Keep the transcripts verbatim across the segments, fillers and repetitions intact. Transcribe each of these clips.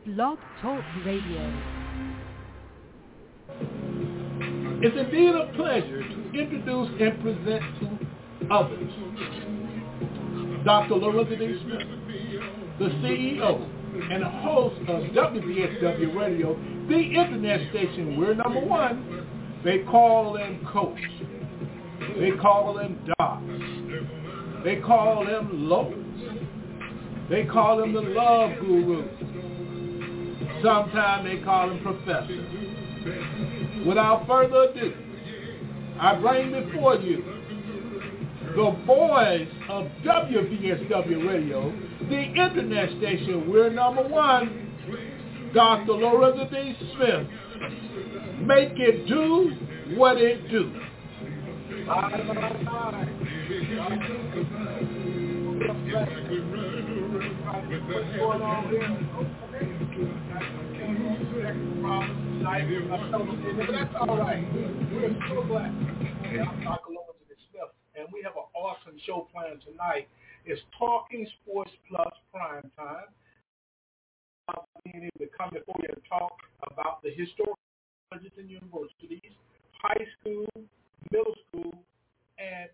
Blog Talk Radio. It's indeed a pleasure to introduce and present to others Doctor Lorenzo D. Smith, the C E O and host of W B S W Radio, the internet station. We're number one. They call him Coach. They call him Doc. They call him Lowe's. They call him the Love Guru. Sometimes they call him Professor. Without further ado, I bring before you the voice of W B S W Radio, the internet station. We're number one, Doctor Lorenzo D. Smith. Make it do what it do. Bye, bye, bye. What's going on here? But that's all right. We're so glad. I'm Doctor Lorenzo D. Smith, and we have an awesome show planned tonight. It's Talking Sports Plus Prime Time. I'm being able to come before you and talk about the historical colleges and universities, high school, middle school, and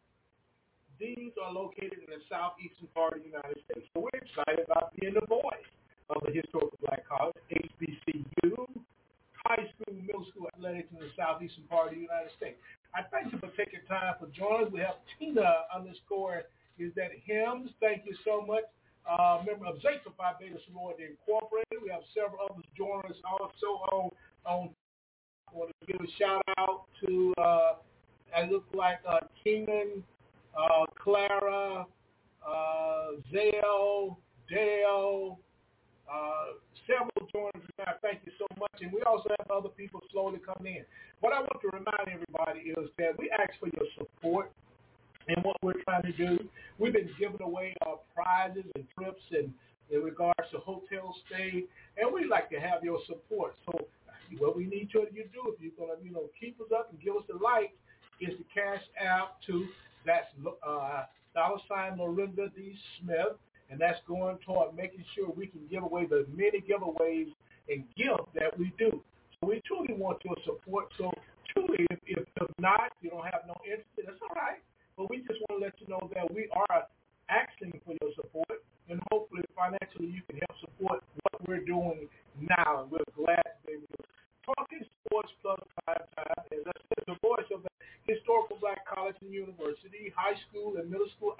these are located in the southeastern part of the United States. So we're excited about being the voice of the historical black college, H B C U, high school, middle school athletics in the southeastern part of the United States. I thank you for taking time for joining us. We have Tina underscore is that hymns. Thank you so much. Uh, member of Zeta Phi Beta Sorority Incorporated. We have several others joining us also on on. I want to give a shout out to uh, I look like uh, Keenan, uh, Clara, uh, Zale, Dale, uh, several joiners. Thank you so much. And we also have other people slowly coming in. What I want to remind everybody is that we ask for your support in what we're trying to do. We've been giving away our prizes and trips and in regards to hotel stay, and we'd like to have your support. So what we need you to do, if you're going to, you know, keep us up and give us the like, is the cash app to, that's uh, dollar sign Lorenzo D. Smith, and that's going toward making sure we can give away the many giveaways and gifts that we do. So we truly want your support. So truly, if, if, if not, you don't have no interest, that's all right. But we just want to let you know that we are asking for your support, and hopefully financially you can help support what we're doing now. And we're glad to be able to Talking Sports Plus Prime Time, as I said, the voice of the historical black college and university, high school and middle school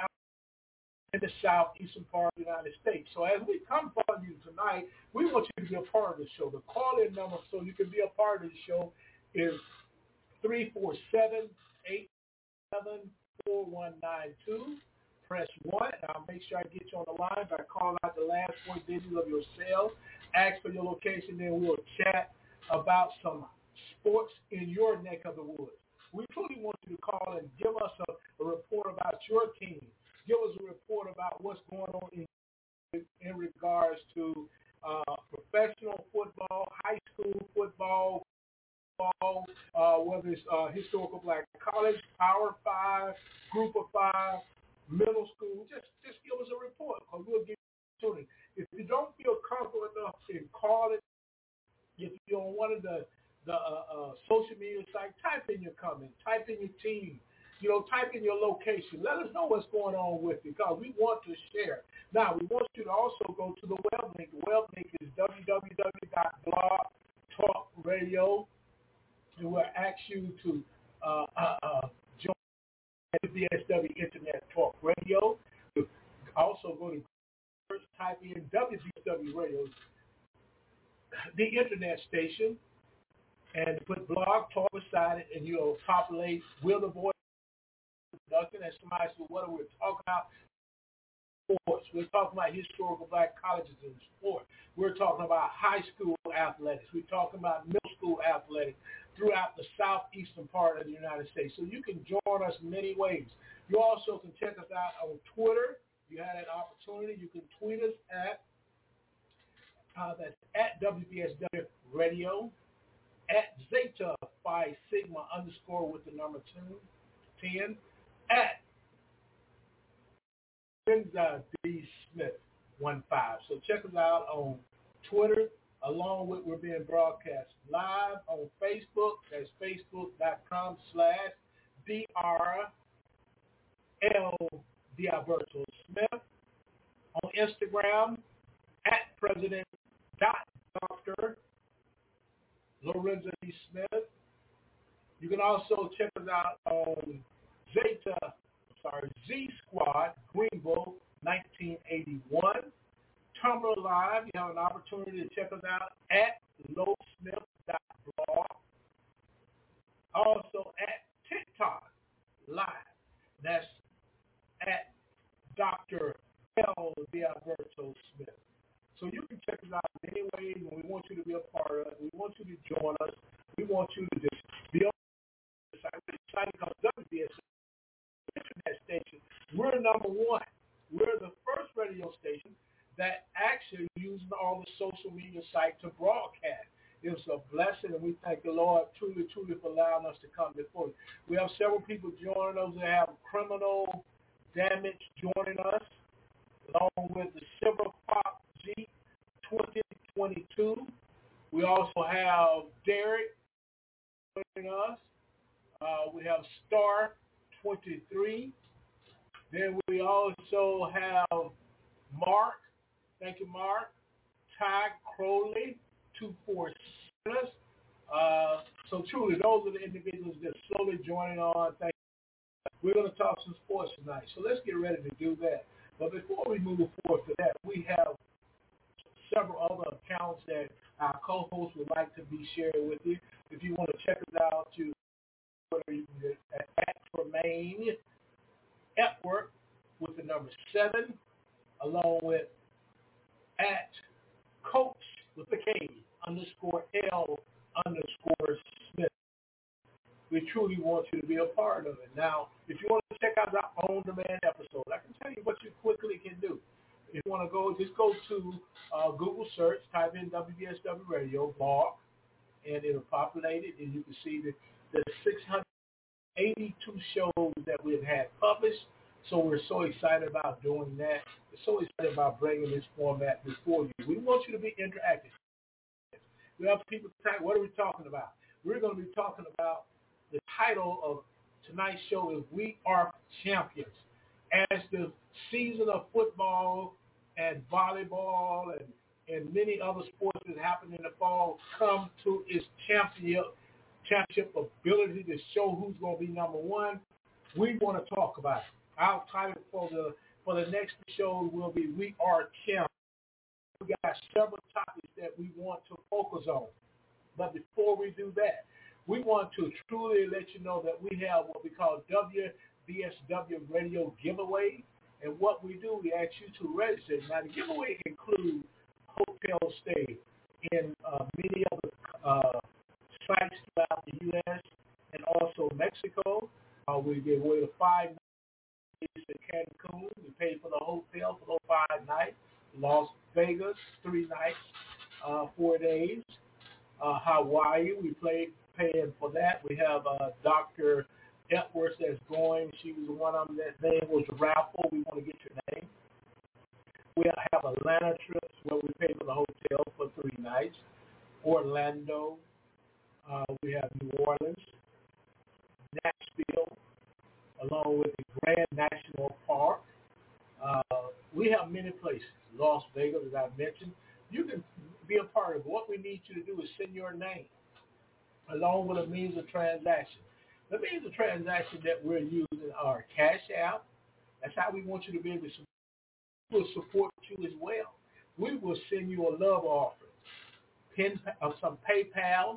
in the southeastern part of the United States. So as we come for you tonight, we want you to be a part of the show. The call-in number so you can be a part of the show is three four seven, eight seven, four one nine two. Press one, and I'll make sure I get you on the line by calling out the last four digits of your cell. Ask for your location, then we'll chat about some sports in your neck of the woods. We truly want you to call and give us a, a report about your team. Give us a report about what's going on in, in regards to uh, professional football, high school football, football uh, whether it's uh, historical black college, Power Five, Group of Five, middle school. Just just give us a report, because we'll give you an opportunity. If you don't feel comfortable enough in calling, if you're on one of the, the uh, uh, social media sites, type in your comment, type in your team, you know, type in your location. Let us know what's going on with you, because we want to share. Now, we want you to also go to the web link. The web link is w w w dot blog talk radio, and we'll ask you to uh, uh, uh, join W B S W Internet Talk Radio. Also go to first type in W B S W Radio, the internet station, and put Blog Talk beside it, and you'll populate Will the Voice production. And somebody said, what are we talking about? Sports. We're talking about historical black colleges in sport. We're talking about high school athletics. We're talking about middle school athletics throughout the southeastern part of the United States. So you can join us many ways. You also can check us out on Twitter. You had that opportunity. You can tweet us at Uh, that's at W B S W Radio, at Zeta Phi Sigma underscore with the number two, ten, at Lorenzo D. Smith one five. So check us out on Twitter, along with we're being broadcast live on Facebook. That's facebook.com slash D-R L Dialberto Smith. On Instagram, at President dot Doctor Lorenzo E. Smith. You can also check us out on Zeta, sorry, Z Squad, Greenville, nineteen eighty-one. Tumblr Live, you have an opportunity to check us out at lowsmith dot blog. Also at TikTok Live. That's at Doctor L. Dialberto Smith. So you can check us out in any way, and we want you to be a part of it. We want you to join us. We want you to just be on the site. We're excited because W B S Internet Station, we're number one. We're the first radio station that actually uses all the social media sites to broadcast. It's a blessing, and we thank the Lord truly, truly for allowing us to come before you. We have several people joining us that have criminal damage joining us, along with the Silver Fox G twenty twenty-two. We also have Derek joining us. Uh, we have Star twenty-three. Then we also have Mark. Thank you, Mark. Ty Crowley, two four six. Uh, so truly, those are the individuals that are slowly joining on. Thank you. We're going to talk some sports tonight. So let's get ready to do that. But before we move forward to that, we have several other accounts that our co-hosts would like to be sharing with you. If you want to check us out, you can get at, at Tremaine Epworth with the number seven, along with at Coach with the K underscore L underscore Smith. We truly want you to be a part of it. Now, if you want to check out our on-demand episode, I can tell you what you quickly can do. If you want to go, just go to uh, Google search, type in W B S W Radio, blog, and it'll populate it, and you can see the, the six hundred eighty-two shows that we've had published. So we're so excited about doing that. We're so excited about bringing this format before you. We want you to be interactive. We have people talk, what are we talking about? We're going to be talking about the title of tonight's show is We Are Champions. As the season of football and volleyball and, and many other sports that happen in the fall come to its championship, championship ability to show who's going to be number one, we want to talk about it. Our title for the for the next show will be We Are Champions. We got several topics that we want to focus on. But before we do that, we want to truly let you know that we have what we call W B S W Radio Giveaway. And what we do, we ask you to register. Now, the giveaway includes hotel stay in uh, many other uh, sites throughout the U S and also Mexico. Uh, we give away the five nights in Cancun. We pay for the hotel for those five nights. Las Vegas, three nights, uh, four days. Uh, Hawaii, we play, paying for that. We have uh, Doctor Epworth that's going. She was one of them. That name was Raffle. We want to get your name. We have Atlanta trips where we pay for the hotel for three nights. Orlando. Uh, we have New Orleans. Nashville, along with the Grand National Park. Uh, we have many places. Las Vegas, as I mentioned. You can be a part of it. What we need you to do is send your name along with a means of transaction. The means of transaction that we're using are Cash App. That's how we want you to be able to support. We'll support you as well. We will send you a love offering. Pin, uh, some PayPal,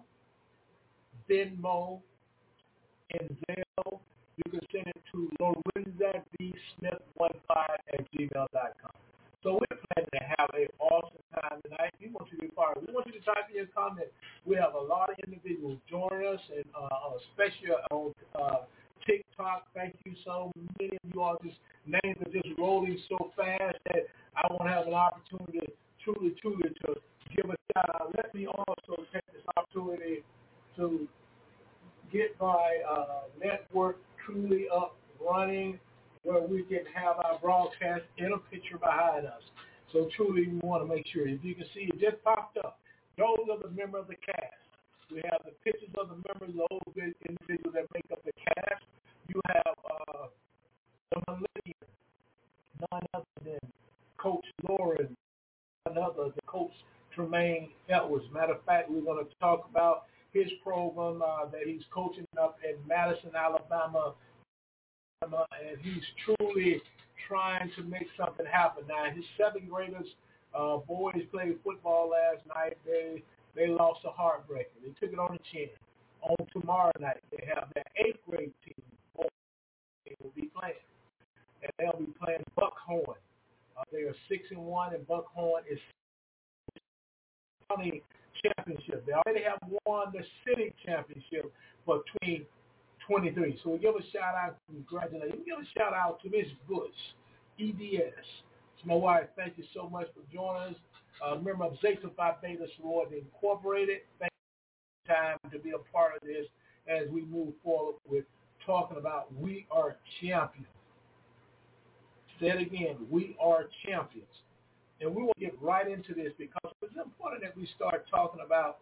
Venmo, and Zelle. You can send it to Lorenza D. Smith one five at gmail dot com. So we're planning to have an awesome time tonight. We want you to be part of it. We want you to type in your comment. We have a lot of individuals joining us, and uh, especially on uh, TikTok. Thank you so many of you all. Just names are just rolling so fast that I won't have an opportunity to truly, truly to give a shout out. Let me also take this opportunity to get my uh, network truly up running, where we can have our broadcast in a picture behind us. So truly, we want to to make sure. If you can see, it just popped up. Those are the members of the cast. We have the pictures of the members, those individuals that make up the cast. You have uh, the Millennium, none other than Coach Lauren, none other than Coach Tremaine Edwards. Matter of fact, we're going to talk about his program uh, that he's coaching up in Madison, Alabama, and he's truly trying to make something happen. Now, his seventh graders, uh, boys played football last night. They they lost a heartbreaker. They took it on the chin. On tomorrow night, they have their eighth grade team. They will be playing, and they'll be playing Buckhorn. Uh, they are six and one, and Buckhorn is county championship. They already have won the city championship for twenty twenty-three. So we give a shout out, congratulations. We give a shout out to Miss Bush, E D S. So my wife, thank you so much for joining us. Uh, member of Zeta Phi Beta Sorority Incorporated. Thank you for the time to be a part of this as we move forward with talking about we are champions. Say it again, we are champions. And we will get right into this because it's important that we start talking about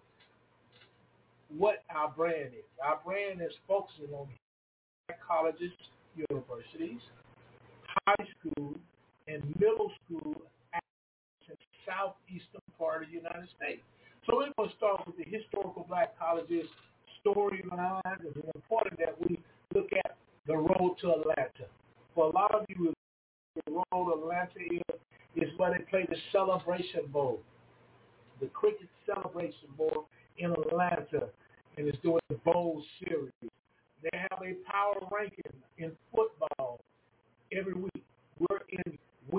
what our brand is. Our brand is focusing on colleges, universities, high school, and middle school in the southeastern part of the United States. So we're going to start with the historical black colleges storylines, and it's important that we look at the road to Atlanta. For a lot of you, the road to Atlanta is, is where they play the Celebration Bowl, the Cricket Celebration Bowl in Atlanta, and it's doing the bowl series. They have a power ranking in football every week. We're in week.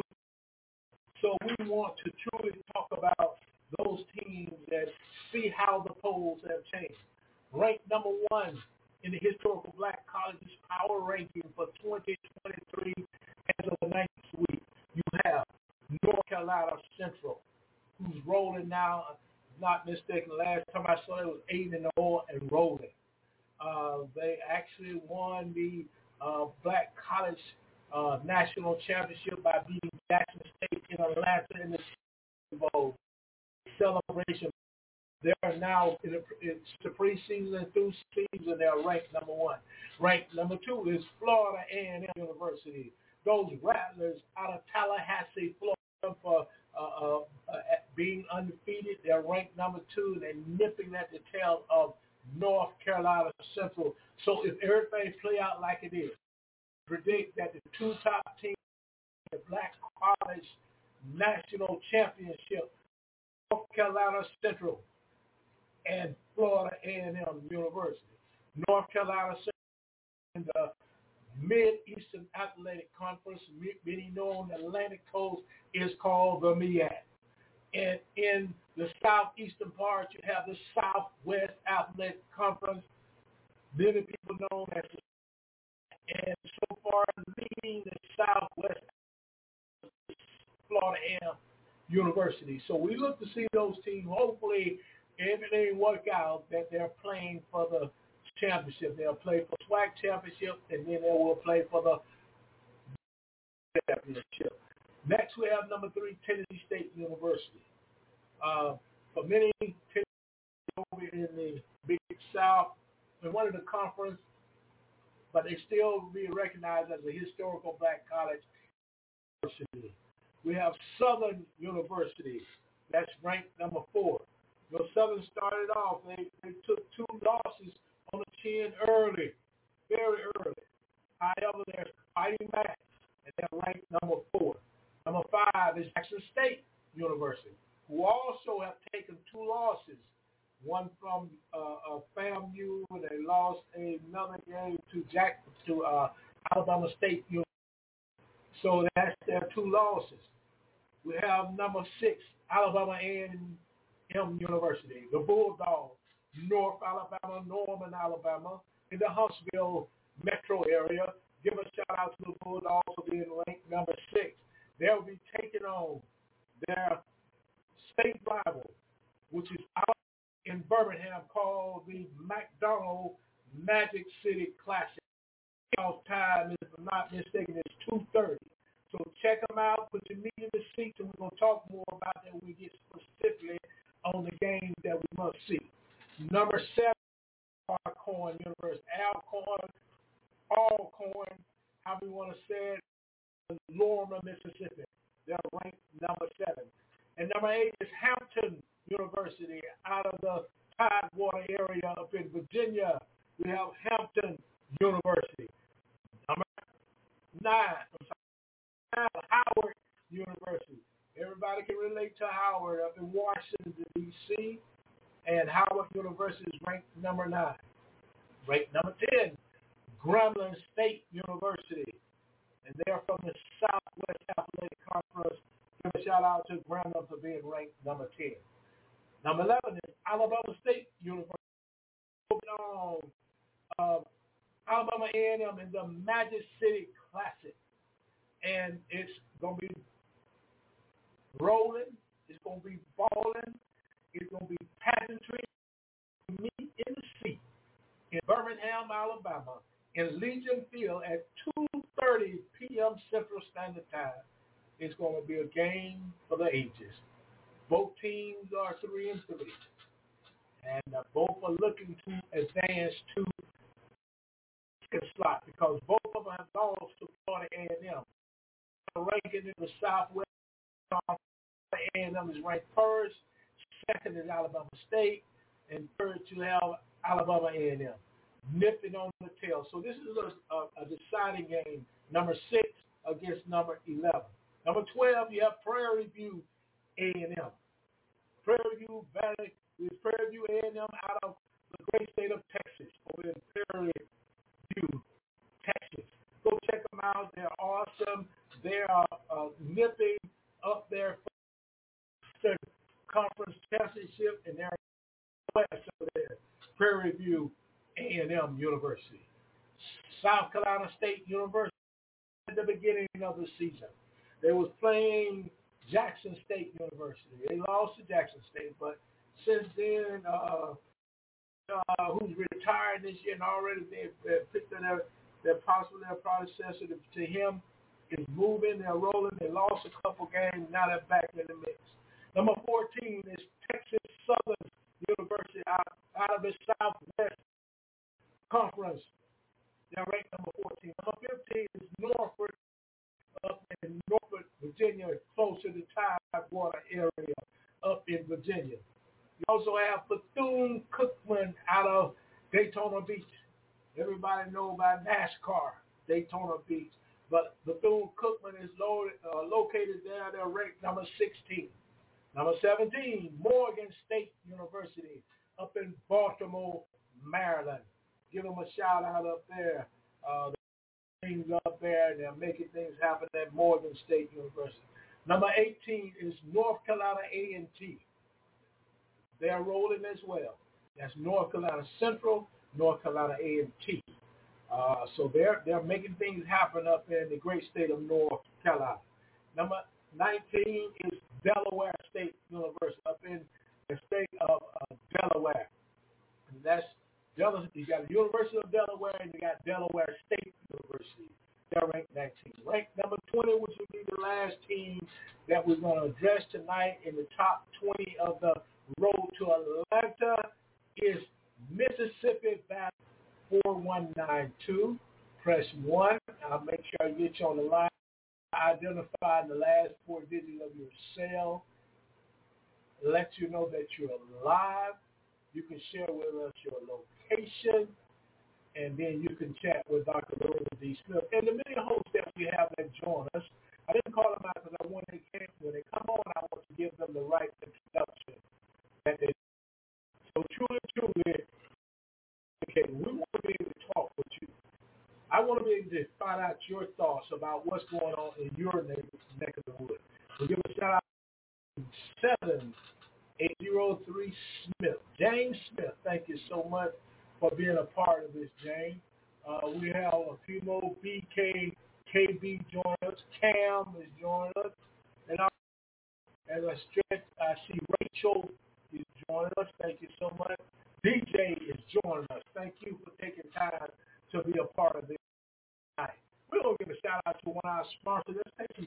So we want to truly talk about those teams that see how the polls have changed. Ranked number one in the historical black colleges power ranking for twenty twenty-three as of the ninth week. You have North Carolina Central, who's rolling now. Not mistaken, last time I saw it was eight and zero and rolling. Uh, they actually won the uh, Black College uh, National Championship by beating Jackson State in Atlanta in the Super Bowl celebration. They are now in the, it's the preseason and through season. They are ranked number one. Ranked number two is Florida A and M University. Those Rattlers out of Tallahassee, Florida, for uh, uh, uh, being undefeated. They're ranked number two, and they're nipping at the tail of North Carolina Central. So if everything play out like it is, predict that the two top teams in the Black College National Championship, North Carolina Central and Florida A and M University. North Carolina Central in the Mid-Eastern Athletic Conference, many know on the Atlantic Coast, is called the M E A C. And in the southeastern part, you have the Southwest Athletic Conference, many people know as the, and so far leading the Southwest Florida A and M University. So we look to see those teams. Hopefully, everything work out that they're playing for the championship. They'll play for SWAC championship, and then they will play for the championship. Next, we have number three, Tennessee State University. Uh, for many, Tennessee over in the Big South, in one of the conference, but they still be recognized as a historical black college university. We have Southern University. That's ranked number four. You know, Southern started off, they, they took two losses on the chin early, very early. However, they're fighting back, and they're ranked number four. Number five is Jackson State University, who also have taken two losses, one from uh, uh, FAMU, and they lost another game to Jack to uh, Alabama State University. So that's their two losses. We have number six, Alabama A and M University, the Bulldogs, North Alabama, Norman, Alabama, in the Huntsville metro area. Give a shout out to the Bulldogs for being ranked number six. They'll be taking on their state rival, which is out in Birmingham, called the McDonald Magic City Classic. Time, if I'm not mistaken, is two thirty. So check them out, put your meat in the seats, and we're going to talk more about that when we get specifically on the games that we must see. Number seven, Alcorn University. Alcorn, Alcorn, how we want to say it, Lorimer, Mississippi. They're ranked number seven. And number eight is Hampton University out of the Tidewater area up in Virginia. We have Hampton University. Number nine, Howard University. Everybody can relate to Howard up in Washington, D C And Howard University is ranked number nine. Ranked number ten, Grambling State University. And they're from the Southwest Athletic Conference. Give a shout out to Grambling for being ranked number ten. Number eleven is Alabama State University. On, uh, Alabama A and M in the Magic City Classic. And it's going to be rolling. It's going to be balling. It's going to be pageantry. Meet in the seat in Birmingham, Alabama, in Legion Field at two thirty p.m. Central Standard Time. It's going to be a game for the ages. Both teams are three and three, and uh, both are looking to advance to the slot because both of them have lost to Florida A and M. Ranking in the Southwest, A and M is ranked first. Second is Alabama State, and third you have Alabama A and M. Nipping on the tail. So this is a, a, a deciding game. Number six against number eleven. Number twelve, you have Prairie View A and M. Prairie View Valley is Prairie View A and M out of the great state of Texas, over in Prairie View, Texas. Go check them out. They're awesome. They are uh, nipping up there for the conference championship, and they're west over there, Prairie View A and M University. South Carolina State University at the beginning of the season. They was playing Jackson State University. They lost to Jackson State, but since then, uh, uh, who's retired this year and already they picked up their, their possible their predecessor to, to him is moving. They're rolling. They lost a couple games. Now they're back in the mix. Number fourteen is Texas Southern University out, out of the Southwest Conference. They're ranked number fourteen. Number fifteen is Norfolk up in Norfolk, Virginia, close to the Tidewater area up in Virginia. You also have Bethune-Cookman out of Daytona Beach. Everybody know about NASCAR, Daytona Beach. But Bethune-Cookman is loaded, uh, located there. They're ranked number sixteen. Number seventeen, Morgan State University up in Baltimore, Maryland. Give them a shout out up there. Uh, the teams up there, and they're making things happen at Morgan State University. Number eighteen is North Carolina A and T. They're rolling as well. That's North Carolina Central, North Carolina A and T. Uh, so they're they're making things happen up in the great state of North Carolina. Number nineteen is Delaware State University up in the state of uh, Delaware. And that's Delaware. You got the University of Delaware and you got Delaware State University. They're ranked nineteen. Ranked number twenty, which will be the last team that we're going to address tonight in the top twenty of the road to Atlanta, is Mississippi Valley. four one nine two. Press one. I'll make sure I get you on the line. Identify the last four digits of your cell. Let you know that you're alive. You can share with us your location. And then you can chat with Doctor Loretta D. Smith. And the many hosts that we have that join us. I didn't call them out because I wanted to come, when they come on, I want to give them the right introduction. That they, so truly, truly, okay, we want to be able to talk with you. I want to be able to find out your thoughts about what's going on in your neck of the woods. So give a shout out to seven eight zero three Smith. James Smith, thank you so much for being a part of this, James. Uh, we have a few more B K, K B joining us. Cam is joining us. And I, as I stretch, I see Rachel is joining us. Thank you so much. D J is joining us. Thank you for taking time to be a part of this tonight. We're going to give a shout out to one of our sponsors. Let's take some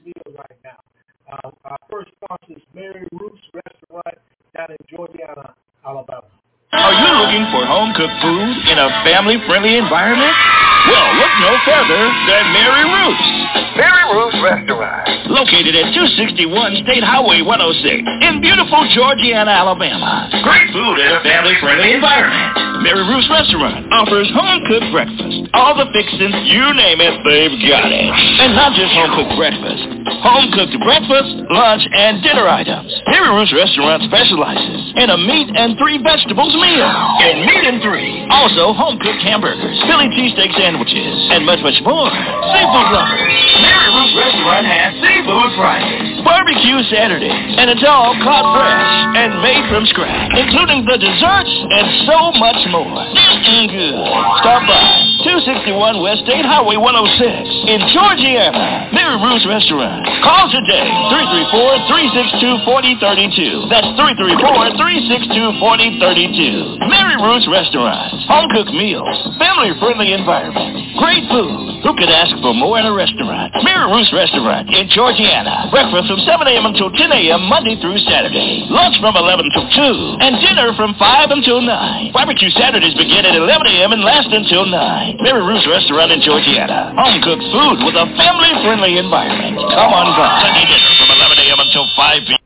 down in Georgiana, Alabama. Are you looking for home-cooked food in a family-friendly environment? Well, look no further than Mary Ruth's. Mary Ruth's Restaurant. Located at two sixty-one State Highway one oh six in beautiful Georgiana, Alabama. Great food in a family-friendly environment. Mary Ruth's Restaurant offers home-cooked breakfast. All the fixings, you name it, they've got it. And not just home-cooked breakfast. Home-cooked breakfast, lunch, and dinner items. Mary Ruth's Restaurant specializes in a meat and three vegetables meal. And meat and three. Also, home-cooked hamburgers, Philly cheesesteak sandwiches, and much, much more. Seafood lovers. Mary Ruth's Restaurant has Seafood Friday, Barbecue Saturday, and it's all caught fresh and made from scratch, including the desserts and so much more. Mm-mm good. Stop by two sixty-one West State Highway one oh six in Georgiana. Mary Ruth's Restaurant. Call today, three three four, three six two, four oh three two. That's three three four, three six two, four oh three two. Mary Ruth's Restaurant. Home-cooked meals, family-friendly environment, great food. Who could ask for more in a restaurant? Mary Ruth's Restaurant in Georgiana. Breakfast from seven a.m. until ten a.m. Monday through Saturday. Lunch from eleven till two. And dinner from five until nine. Barbecue Saturdays begin at eleven a.m. and last until nine. Mary Ruth's Restaurant in Georgiana. Home-cooked food with a family-friendly environment. Come on by. Sunday dinner from eleven a.m. until five p.m.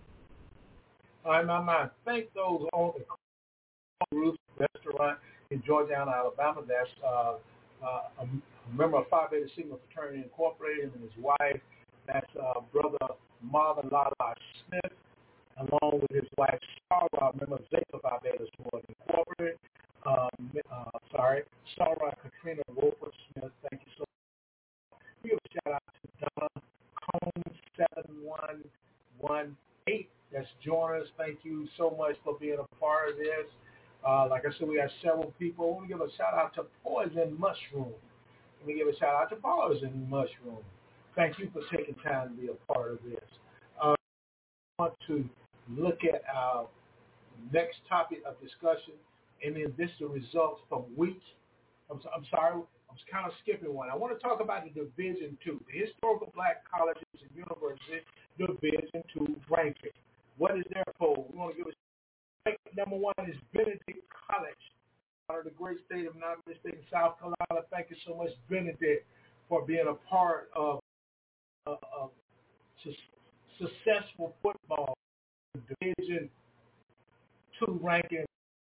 All right, my mind. Thank those on the Ruth's Restaurant in Georgiana, Alabama. That's uh, uh, a member of Phi Beta Sigma Fraternity Incorporated, and his wife. That's uh, Brother Marvin Lala Smith, along with his wife Sarah, member of Zeta Phi Beta Sigma Incorporated. Um, uh, sorry, Sarah Katrina Wolford Smith. Thank you so much. We give a shout out to Donna Cone seven one one eight. That's joining us. Thank you so much for being a part of this. Uh, like I said, we have several people. We want to give a shout out to Poison Mushroom. We give a shout out to Poison Mushroom. Thank you for taking time to be a part of this. Uh, I want to look at our next topic of discussion, and then this is the results from week. I'm, I'm sorry, I was kind of skipping one. I want to talk about the Division Two, the Historical Black Colleges and Universities Division Two ranking. What is their poll? We want to give a number one is Benedict College, out of the great state of not mistaken South Carolina. Thank you so much, Benedict, for being a part of, uh, of su- successful football. Division two ranking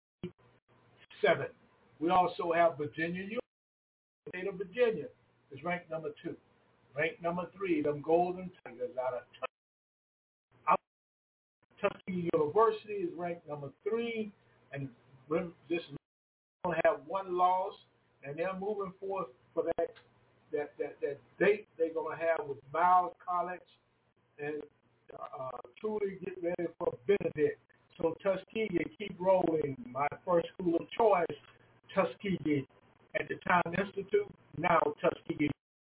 seven. We also have Virginia University, the state of Virginia, is ranked number two. Ranked number three, them Golden Tigers out of Tuskegee University is ranked number three, and this will have one loss, and they're moving forth for that that that, that date they're going to have with Miles College, and uh, truly get ready for Benedict. So Tuskegee, keep rolling. My first school of choice, Tuskegee, at the time Institute, now Tuskegee.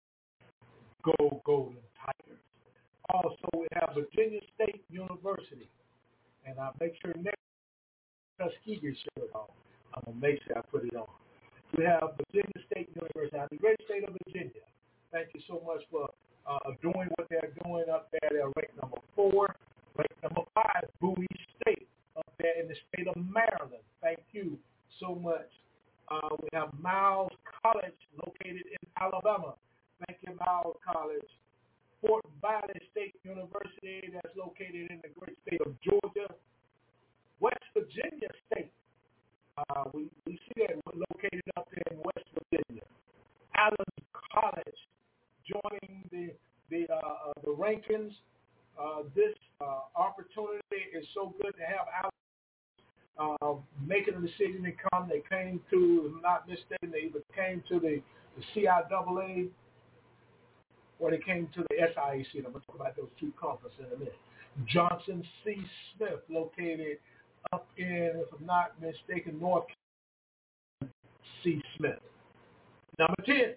Go Golden Tigers. Also, we have Virginia State University. And I'll make sure next Tuskegee shirt on. I'm going to make sure I put it on. We have Virginia State University, the great state of Virginia. Thank you so much for uh, doing what they're doing up there. They're ranked number four. Ranked number five, Bowie State, up there in the state of Maryland. Thank you so much. Uh, we have Miles College, located in Alabama. Thank you, Miles College. Fort Valley State University, that's located in the great state of Georgia. West Virginia State, uh, we, we see that located up there in West Virginia. Allen College, joining the the uh, uh, the rankings. Uh, this uh, opportunity is so good to have Allen uh, making a decision to come. They came to, if I'm not mistaken, they either came to the, the C I A A, or they came to the S I A C. I'm going to talk about those two conferences in a minute. Johnson C. Smith, located up in, if I'm not mistaken, North Carolina. C. Smith. Number ten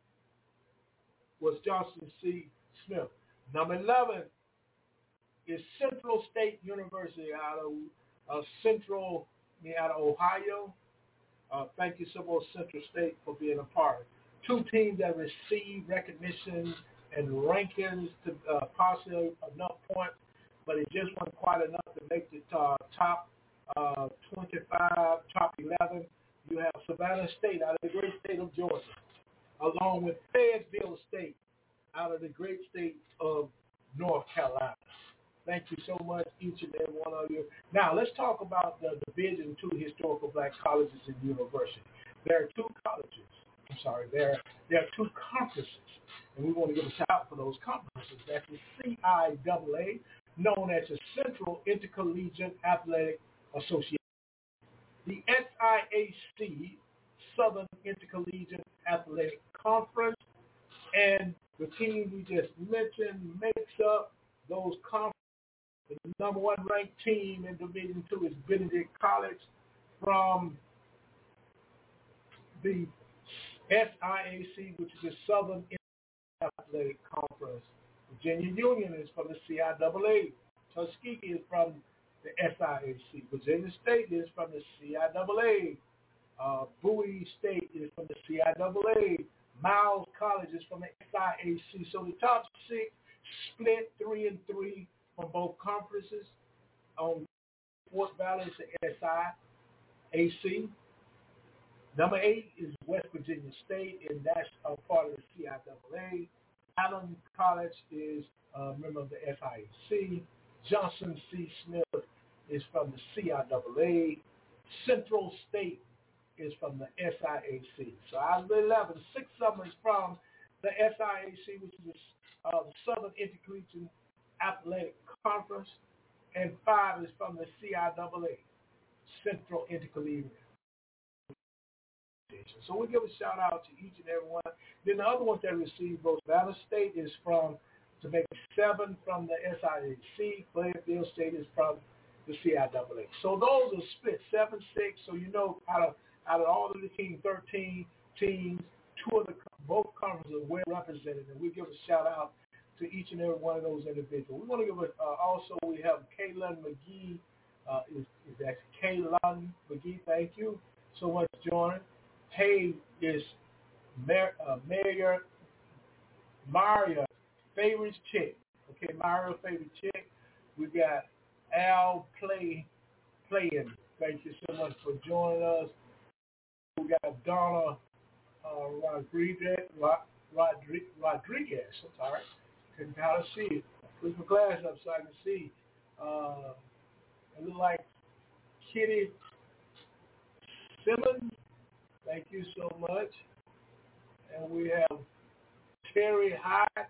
was Johnson C. Smith. Number eleven is Central State University out of uh, Central, out of Ohio. Uh, thank you so much, Central State, for being a part. Two teams that receive recognition and rankings to uh, possibly enough points, but it just wasn't quite enough to make the uh, top uh, twenty-five, top eleven. You have Savannah State out of the great state of Georgia, along with Fayetteville State out of the great state of North Carolina. Thank you so much, each and every one of you. Now, let's talk about the division to historical black colleges and universities. There are two colleges. I'm sorry, there, there are two conferences, and we want to give a shout out for those conferences. That's the C I A A, known as the Central Intercollegiate Athletic Association. The S I A C, Southern Intercollegiate Athletic Conference, and the team we just mentioned makes up those conferences. The number one ranked team in Division Two is Benedict College from the S I A C, which is the Southern Athletic Conference. Virginia Union is from the C I A A. Tuskegee is from the S I A C. Virginia State is from the C I A A. Uh, Bowie State is from the C I A A. Miles College is from the S I A C. So the top six split three and three from both conferences. On Fort Valley is the S I A C. Number eight is West Virginia State, and that's a part of the C I A A. Allen College is a member of the S I A C. Johnson C. Smith is from the C I A A. Central State is from the S I A C. So out of the eleven, six of them is from the S I A C, which is uh, the Southern Intercollegiate Athletic Conference, and five is from the C I A A, Central Intercollegiate. So we give a shout out to each and every one. Then the other ones that received votes, Savannah State is from, to make seven from the S I A C. Fayetteville State is from the C I A A. So those are split seven six. So you know out of out of all of the teams, thirteen teams, two of the both conferences are well represented, and we give a shout out to each and every one of those individuals. We want to give a, uh, also we have Kaylin McGee. Uh, is, is that Kaylin McGee? Thank you so much for joining. Hay is Mayor, uh, Mayor Maria favorite chick. Okay, Maria favorite chick. We got Al Play playing. Thank you so much for joining us. We got Donna uh, Rodriguez. Rodriguez. Rodriguez. I'm sorry. Couldn't kind of see it. Put my glass up so I can see. Uh, it looks like Kitty Simmons. Thank you so much. And we have Terry Hyde.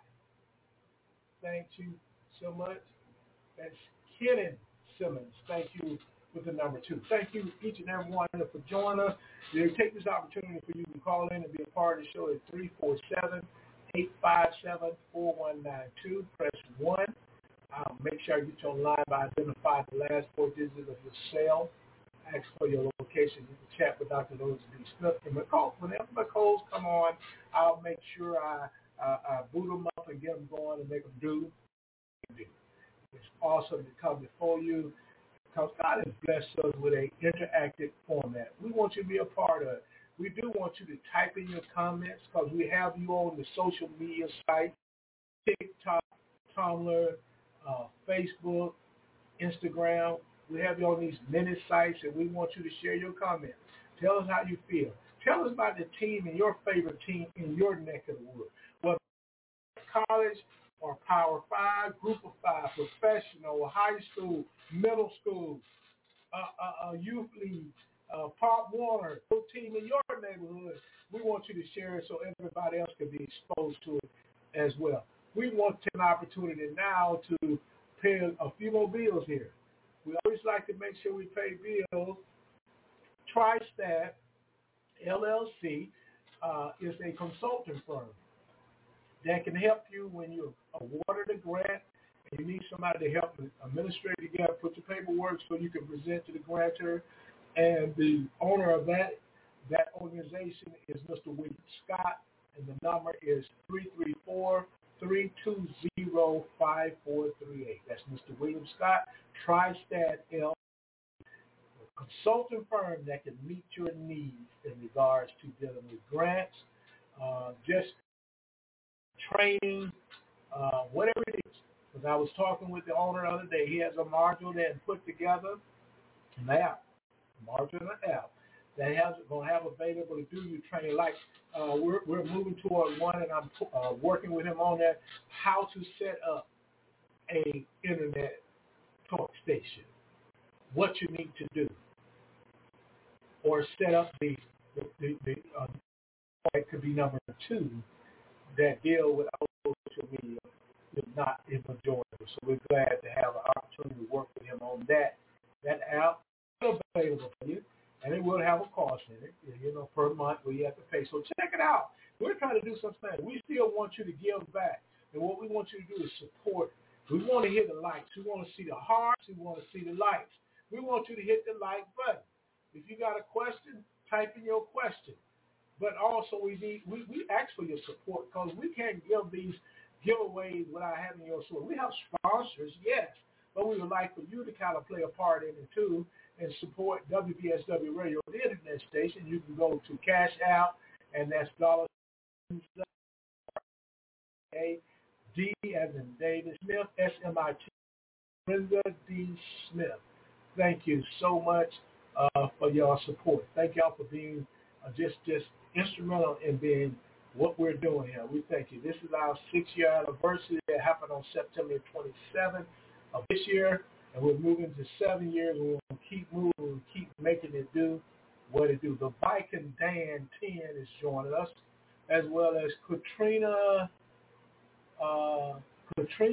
Thank you so much. That's Kenan Simmons. Thank you with the number two. Thank you each and every one for joining us. We'll take this opportunity for you to call in and be a part of the show at three four seven, eight five seven, four one nine two. Press one. Uh, make sure you get you online by identifying the last four digits of your cell. Ask for your location. You can chat with Doctor Rose B. Smith. And McCall, whenever my calls come on, I'll make sure I, uh, I boot them up and get them going and make them do. It's awesome to come before you because God has blessed us with an interactive format. We want you to be a part of it. We do want you to type in your comments because we have you on the social media sites, TikTok, Tumblr, uh, Facebook, Instagram. We have you on these many sites, and we want you to share your comments. Tell us how you feel. Tell us about the team and your favorite team in your neck of the woods. Whether college or Power Five, Group of Five, professional, high school, middle school, uh, uh, uh, youth league, uh, Pop Warner, your team in your neighborhood. We want you to share it so everybody else can be exposed to it as well. We want to take an opportunity now to pay a few more bills here. We always like to make sure we pay bills. TriStat, L L C, uh, is a consulting firm that can help you when you're awarded a grant and you need somebody to help administrate together, put your paperwork so you can present to the grantor. And the owner of that that organization is Mister William Scott, and the number is three three four, three two zero, five four three eight. That's Mister William Scott, TriStat L, a consulting firm that can meet your needs in regards to dealing with grants, uh, just training, uh, whatever it is. Because I was talking with the owner the other day. He has a module that put together, an app, marketing an app that has going to have available to do your training. Like uh, we're we're moving toward one, and I'm uh, working with him on that. How to set up a internet talk station, what you need to do, or set up the the, the, the uh, that could be number two that deal with our social media, if not in majority. So we're glad to have an opportunity to work with him on that. That app is available for you, and it will have a cost in it, you know, per month where you have to pay. So check it out. We're trying to do something. We still want you to give back, and what we want you to do is support. We want to hit the likes. We want to see the hearts. We want to see the likes. We want you to hit the like button. If you got a question, type in your question. But also we need we, we ask for your support because we can't give these giveaways without having your support. We have sponsors, yes, but we would like for you to kind of play a part in it too and support W P S W Radio, the internet station. You can go to Cash App, and that's dollar A D as in David Smith, S M I T, Brenda D. Smith. Thank you so much uh, for your support. Thank y'all for being uh, just just instrumental in being what we're doing here. We thank you. This is our six-year anniversary that happened on September twenty-seventh of this year, and we're moving to seven years. We're going to keep moving. We'll keep making it do what it do. The Viking Dan ten is joining us, as well as Katrina, uh, Katrina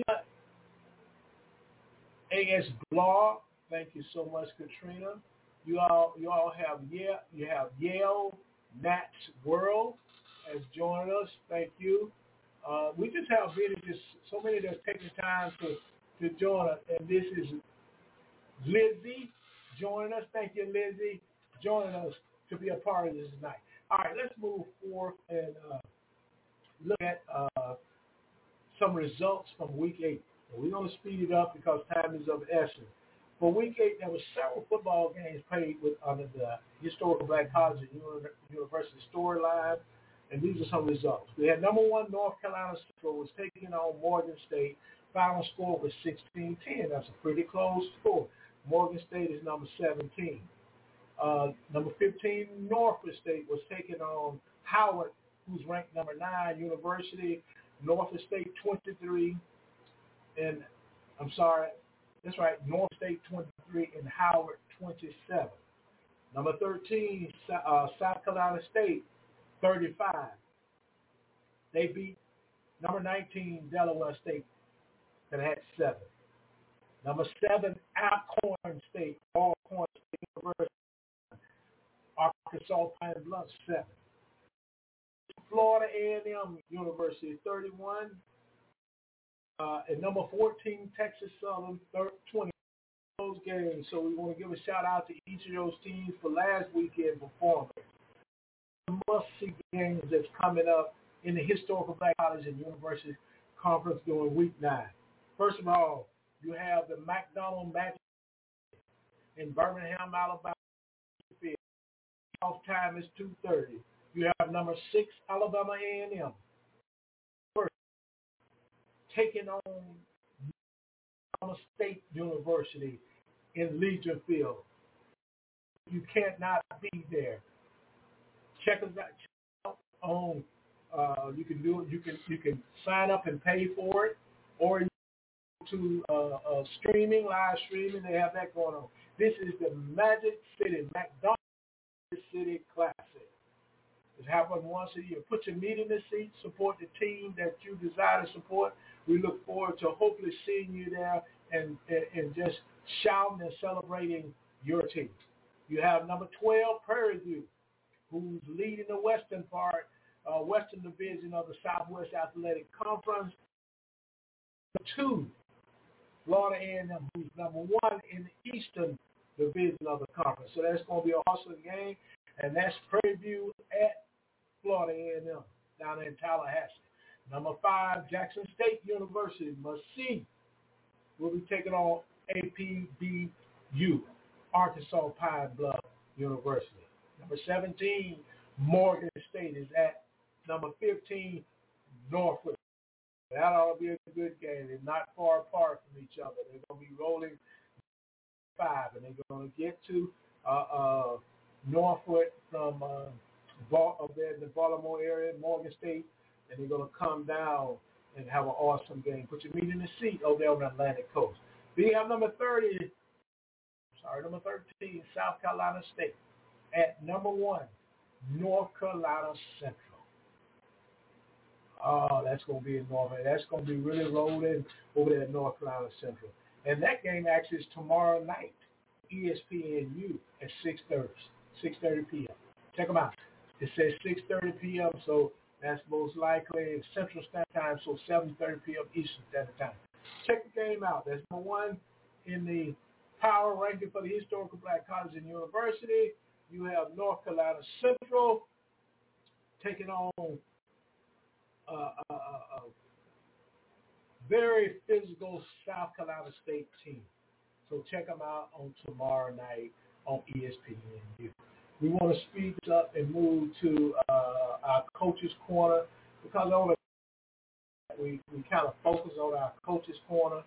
A S Blog. Thank you so much, Katrina. You all, you all have Yale, you have Yale Nats World has joined us. Thank you. Uh, we just have really just so many that are taking time to, to join us. And this is Lizzie joining us. Thank you, Lizzie, joining us to be a part of this tonight. All right, let's move forward and uh, look at uh, some results from week eight. And we're going to speed it up because time is of essence. For week eight, there were several football games played with under the historical Black College and University storyline, and these are some results. We had number one, North Carolina Central was taking on Morgan State. Final score was sixteen ten. That's a pretty close score. Morgan State is number seventeen. Uh, number fifteen, Norfolk State was taking on Howard, who's ranked number nine, University. Norfolk State twenty-three, and I'm sorry, that's right, North State twenty-three and Howard twenty-seven. Number thirteen, uh, South Carolina State thirty-five. They beat number nineteen, Delaware State, that had seven. Number seven, Alcorn State, Alcorn State University, Arkansas Pine Bluff, seven. Florida A and M University, thirty-one. Uh, and number fourteen, Texas Southern, twenty. Those games. So we want to give a shout out to each of those teams for last weekend performance. Must-see games that's coming up in the historical Black College and University Conference during week nine. First of all, you have the McDonald Magic in Birmingham, Alabama. Off time is two thirty. You have number six, Alabama A and M. First, taking on Alabama State University in Legion Field. You can't not be there. Check us out, check us out on. Uh, you can do it. You can you can sign up and pay for it, or you go to uh, uh, streaming, live streaming. They have that going on. This is the Magic City McDonald City Classic. It's happening once a year. Put your meat in the seat. Support the team that you desire to support. We look forward to hopefully seeing you there and, and, and just shouting and celebrating your team. You have number twelve, Prairie View, who's leading the western part, uh, western division of the Southwest Athletic Conference. Two, Florida A and M, who's number one in the eastern division of the conference. So that's going to be an awesome game, and that's Prairie View at Florida A and M down in Tallahassee. Number five, Jackson State University, must see, will be taking on A P B U, Arkansas Pine Bluff University. Number seventeen, Morgan State is at number fifteen, Norfolk. That ought to be a good game. They're not far apart from each other. They're going to be rolling five, and they're going to get to uh, uh, Norfolk from uh, Bal- up there in the Baltimore area, Morgan State, and they're going to come down and have an awesome game. Put your meat in the seat over there on the Atlantic coast. Then you have number thirty, sorry, number thirteen, South Carolina State. At number one, North Carolina Central. Oh, that's going to be in Norfolk. That's going to be really rolling over there at North Carolina Central. And that game actually is tomorrow night, E S P N U at six thirty p.m. Check them out. It says six thirty p.m., so that's most likely Central Standard Time, so seven thirty p.m. Eastern Standard Time. Check the game out. That's number one in the power ranking for the historical black colleges and university. You have North Carolina Central taking on a uh, uh, uh, very physical South Carolina State team. So check them out on tomorrow night on E S P N U. We want to speed up and move to uh, our Coach's Corner because on the, we, we kind of focus on our Coach's Corner,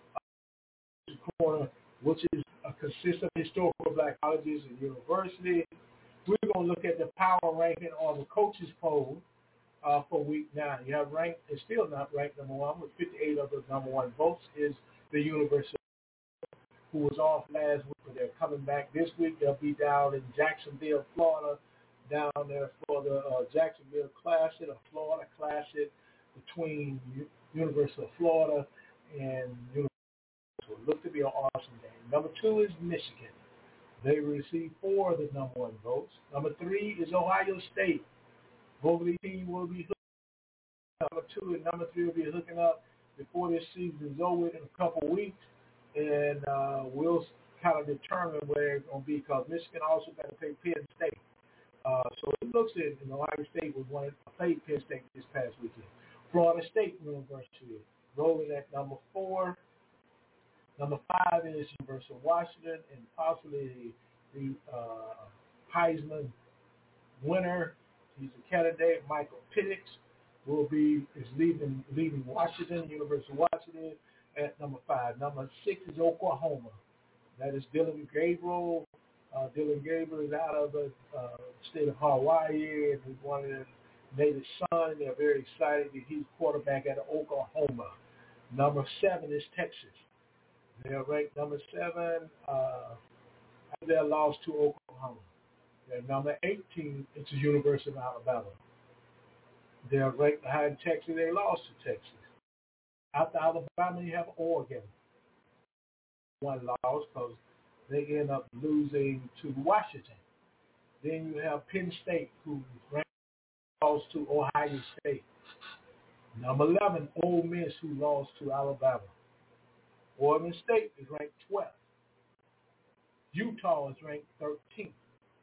uh, Corner, which is uh, consists of historical black colleges and universities. We're going to look at the power ranking or the coaches poll uh, for week nine. You have ranked, it's still not ranked number one with fifty-eight of the number one votes is the University, who was off last week, but they're coming back this week. They'll be down in Jacksonville, Florida, down there for the uh, Jacksonville Classic, a Florida Classic between U- University of Florida and University. So it looks to be an awesome game. Number two is Michigan. They received four of the number one votes. Number three is Ohio State. Both of these teams will be hooking up. Number two and number three will be hooking up before this season is over in a couple weeks. And uh, we'll kind of determine where it's going to be because Michigan also got to play Penn State. Uh, so it looks at, you know, Ohio State was one that played Penn State this past weekend. Florida State University rolling at number four. Number five is University of Washington, and possibly the uh, Heisman winner. He's a candidate. Michael Penix will be is leaving leaving Washington, University of Washington, at number five. Number six is Oklahoma. That is Dylan Gabriel. Uh, Dylan Gabriel is out of the uh, state of Hawaii, and he's one of their native sons. They're very excited that he's quarterback at Oklahoma. Number seven is Texas. They're ranked number seven. Uh, they're lost to Oklahoma. They're number eighteen. It's the University of Alabama. They're ranked high in Texas. They lost to Texas. After Alabama, you have Oregon. One loss because they end up losing to Washington. Then you have Penn State, who ranked lost to Ohio State. Number eleven, Ole Miss, who lost to Alabama. Oregon State is ranked twelfth. Utah is ranked thirteenth.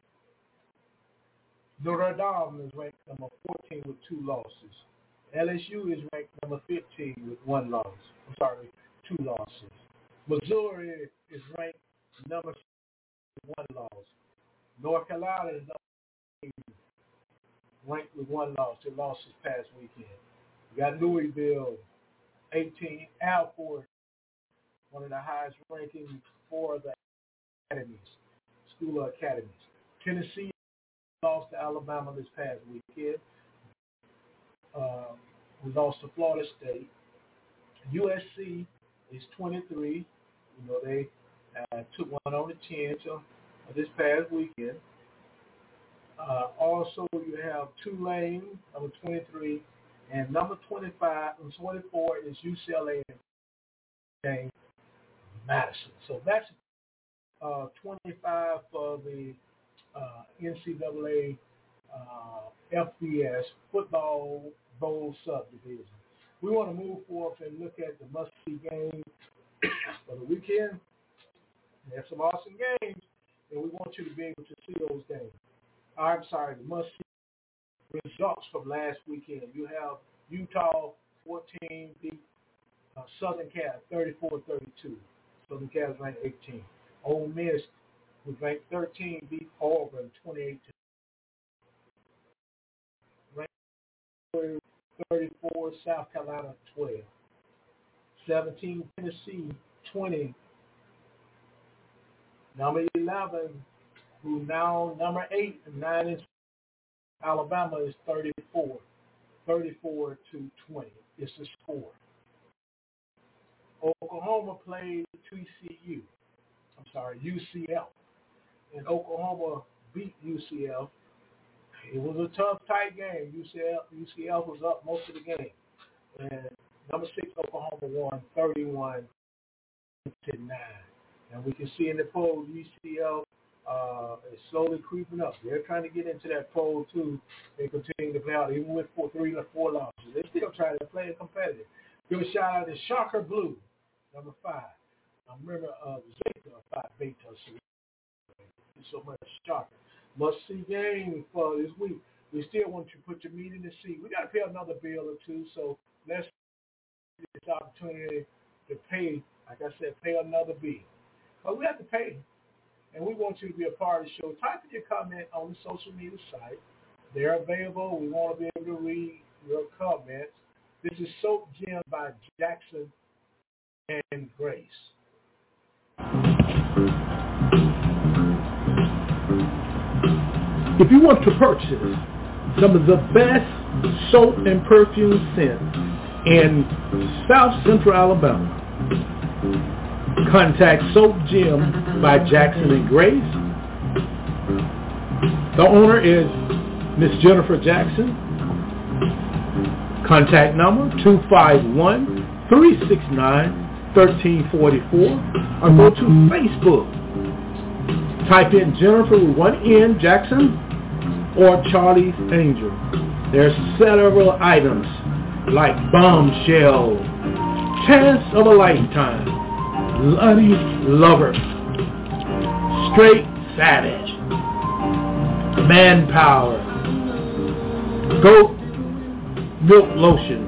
Notre Dame is ranked number fourteen with two losses. L S U is ranked number fifteen with one loss. I'm sorry, two losses. Missouri is ranked number six with one loss. North Carolina is number eight, ranked with one loss. They lost this past weekend. You got Louisville, eighteen. Alford, one of the highest rankings for the academies, school academies. Tennessee lost to Alabama this past weekend. Uh, we lost to Florida State. U S C is twenty-three. You know, they uh, took one on the chin to, uh, this past weekend. Uh, also, you have Tulane, number twenty-three, and number twenty-five and twenty-four is U C L A and Madison. So that's uh, twenty-five for the uh, N C double A uh, F B S Football Bowl subdivision. We want to move forward and look at the must-see games for the weekend. We have some awesome games, and we want you to be able to see those games. I'm sorry, the must-see results from last weekend. You have Utah fourteen beat uh, Southern Cal thirty-four thirty-two. Southern Cal is ranked eighteen. Ole Miss was ranked thirteen, beat Auburn twenty-eight to ranked thirty-four, South Carolina twelve. seventeen, Tennessee twenty Number eleven, who now number eight and nine in Alabama is thirty-four. thirty-four to twenty is the score. Oklahoma played T C U. I'm sorry, U C F. And Oklahoma beat U C F. It was a tough, tight game. U C F, U C F was up most of the game. And number six, Oklahoma won thirty-one to nine. And we can see in the poll, U C F uh, is slowly creeping up. They're trying to get into that poll, too. They continue to play out, even with four, three or four losses. They're still trying to play it competitive. Give a shout out to Shocker Blue, number five. I remember uh, Zeta, five Beta. So much Shocker. Must-see game for this week. We still want you to put your meat in the seat. We got to pay another bill or two, so let's get this opportunity to pay, like I said, pay another bill. But we have to pay, and we want you to be a part of the show. Type in your comment on the social media site. They're available. We want to be able to read your comments. This is Soap Gem by Jackson and Grace. If you want to purchase some of the best soap and perfume scents in South Central Alabama, contact Soap Gem by Jackson and Grace. The owner is Miss Jennifer Jackson. Contact number two five one, three six nine, one three four four or go to Facebook. Type in Jennifer with one N, Jackson, or Charlie's Angel. There's several items like Bombshell, Chance of a Lifetime, Bloody Lover, Straight Savage, Manpower, Goat Milk Lotion,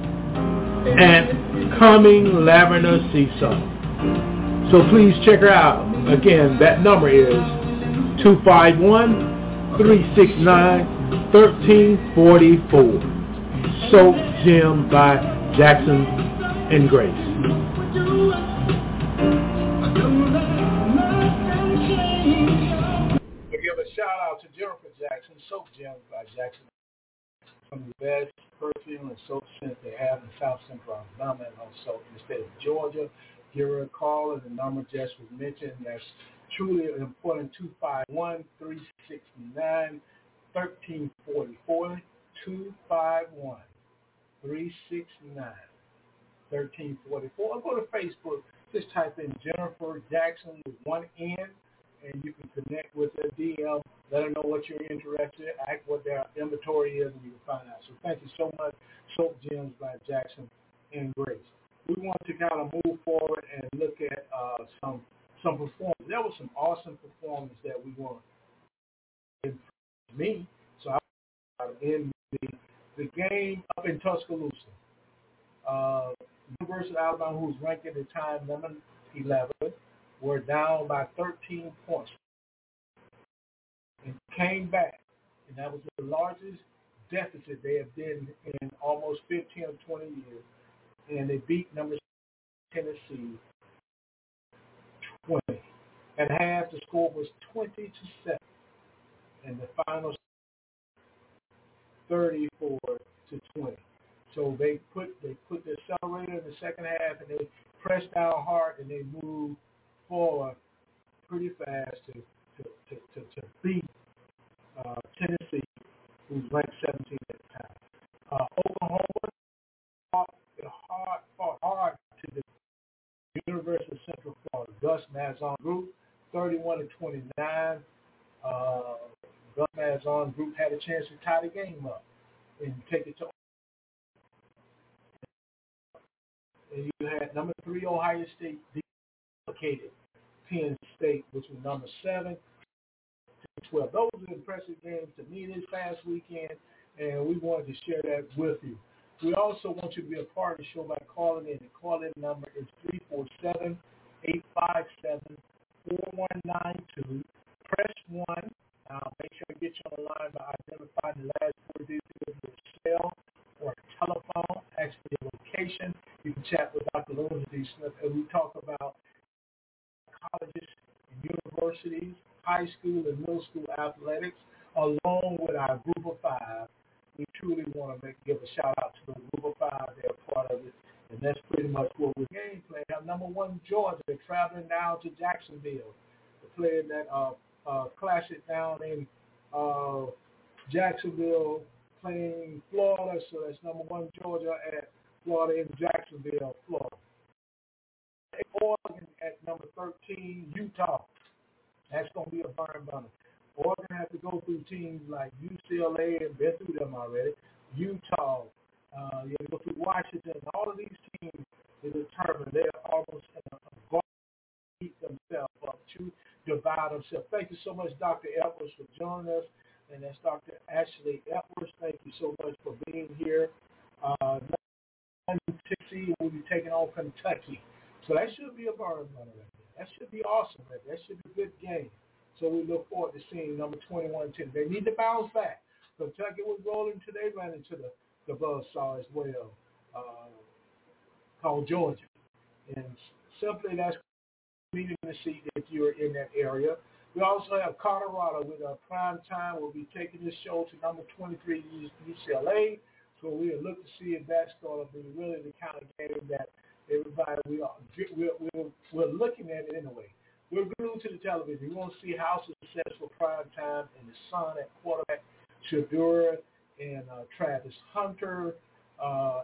and Coming Lavender Sea Salt. So please check her out. Again, that number is two five one, three six nine, one three four four. Soap Gem by Jackson and Grace. We give a shout out to Jennifer Jackson, Soap Gem by Jackson. Some of the best perfume and soap scents they have in South Central Alabama and also in the state of Georgia. Give her a call, and the number just was mentioned. That's truly important. two five one, three six nine, one three four four. two five one, three six nine, one three four four. Or go to Facebook. Just type in Jennifer Jackson with one N, and you can connect with her, D M. Let her know what you're interested in, ask what their inventory is, and you can find out. So thank you so much, Soap Gems by Jackson and Grace. We want to kind of move forward and look at uh, some some performance. There was some awesome performance that we want in me. So I in the the game up in Tuscaloosa. Uh, University of Alabama, who's ranked at the time number eleven, were down by thirteen points and came back, and that was the largest deficit they have been in almost fifteen or twenty years. And they beat number Tennessee twenty. At half, the score was twenty to seven, and the final thirty-four to twenty. So they put they put the accelerator in the second half, and they pressed down hard, and they moved forward pretty fast to to to, to, to beat uh, Tennessee, who's ranked seventeenth at the time. Uh, Oklahoma fought hard, fought hard to the University of Central Florida. Gus Malzahn Group, thirty-one to twenty-nine. Uh, Gus Malzahn Group had a chance to tie the game up and take it to. And you had number three Ohio State located Penn State, which was number seven to twelve. Those are impressive games to me this past weekend, and we wanted to share that with you. We also want you to be a part of the show by calling in. The call-in number is three four seven, eight five seven, four one nine two. Press one. Uh, make sure I get you on the line by identifying the last four digits of your cell or telephone. Ask for your location. You can chat with Doctor Lewis D. Smith, and we talk about colleges and universities universities, high school and middle school athletics, along with our group of five. We truly want to make, give a shout out to the group of five. They're part of it. And that's pretty much what we're game playing. Have number one Georgia. They're traveling down to Jacksonville. They're playing that uh, uh, classic down in uh, Jacksonville, playing Florida. So that's number one Georgia at Florida in Jacksonville, Florida. Oregon at number thirteen, Utah. That's going to be a burn burner. Oregon has to go through teams like U C L A and been through them already. Utah. Uh, you have to go through Washington. All of these teams are determined. They're almost going to beat themselves up to divide themselves. Thank you so much, Doctor Edwards, for joining us. And that's Doctor Ashley Edwards. Thank you so much for being here. Uh, Tennessee will be taking on Kentucky. So that should be a burn runner right there. That should be awesome right there. That should be a good game. So we look forward to seeing number twenty-one ten. They need to bounce back. Kentucky was rolling today, ran into the, the buzzsaw as well, uh, called Georgia. And simply that's meeting to see if you're in that area. We also have Colorado with a prime time. We'll be taking this show to number twenty-three, U C L A. So we'll look to see if that's going to be really the kind of game that everybody, we are, we're, we're, we're looking at it anyway. We're glued to the television. We want to see how successful prime time and the son at quarterback, Shedeur and uh, Travis Hunter, uh,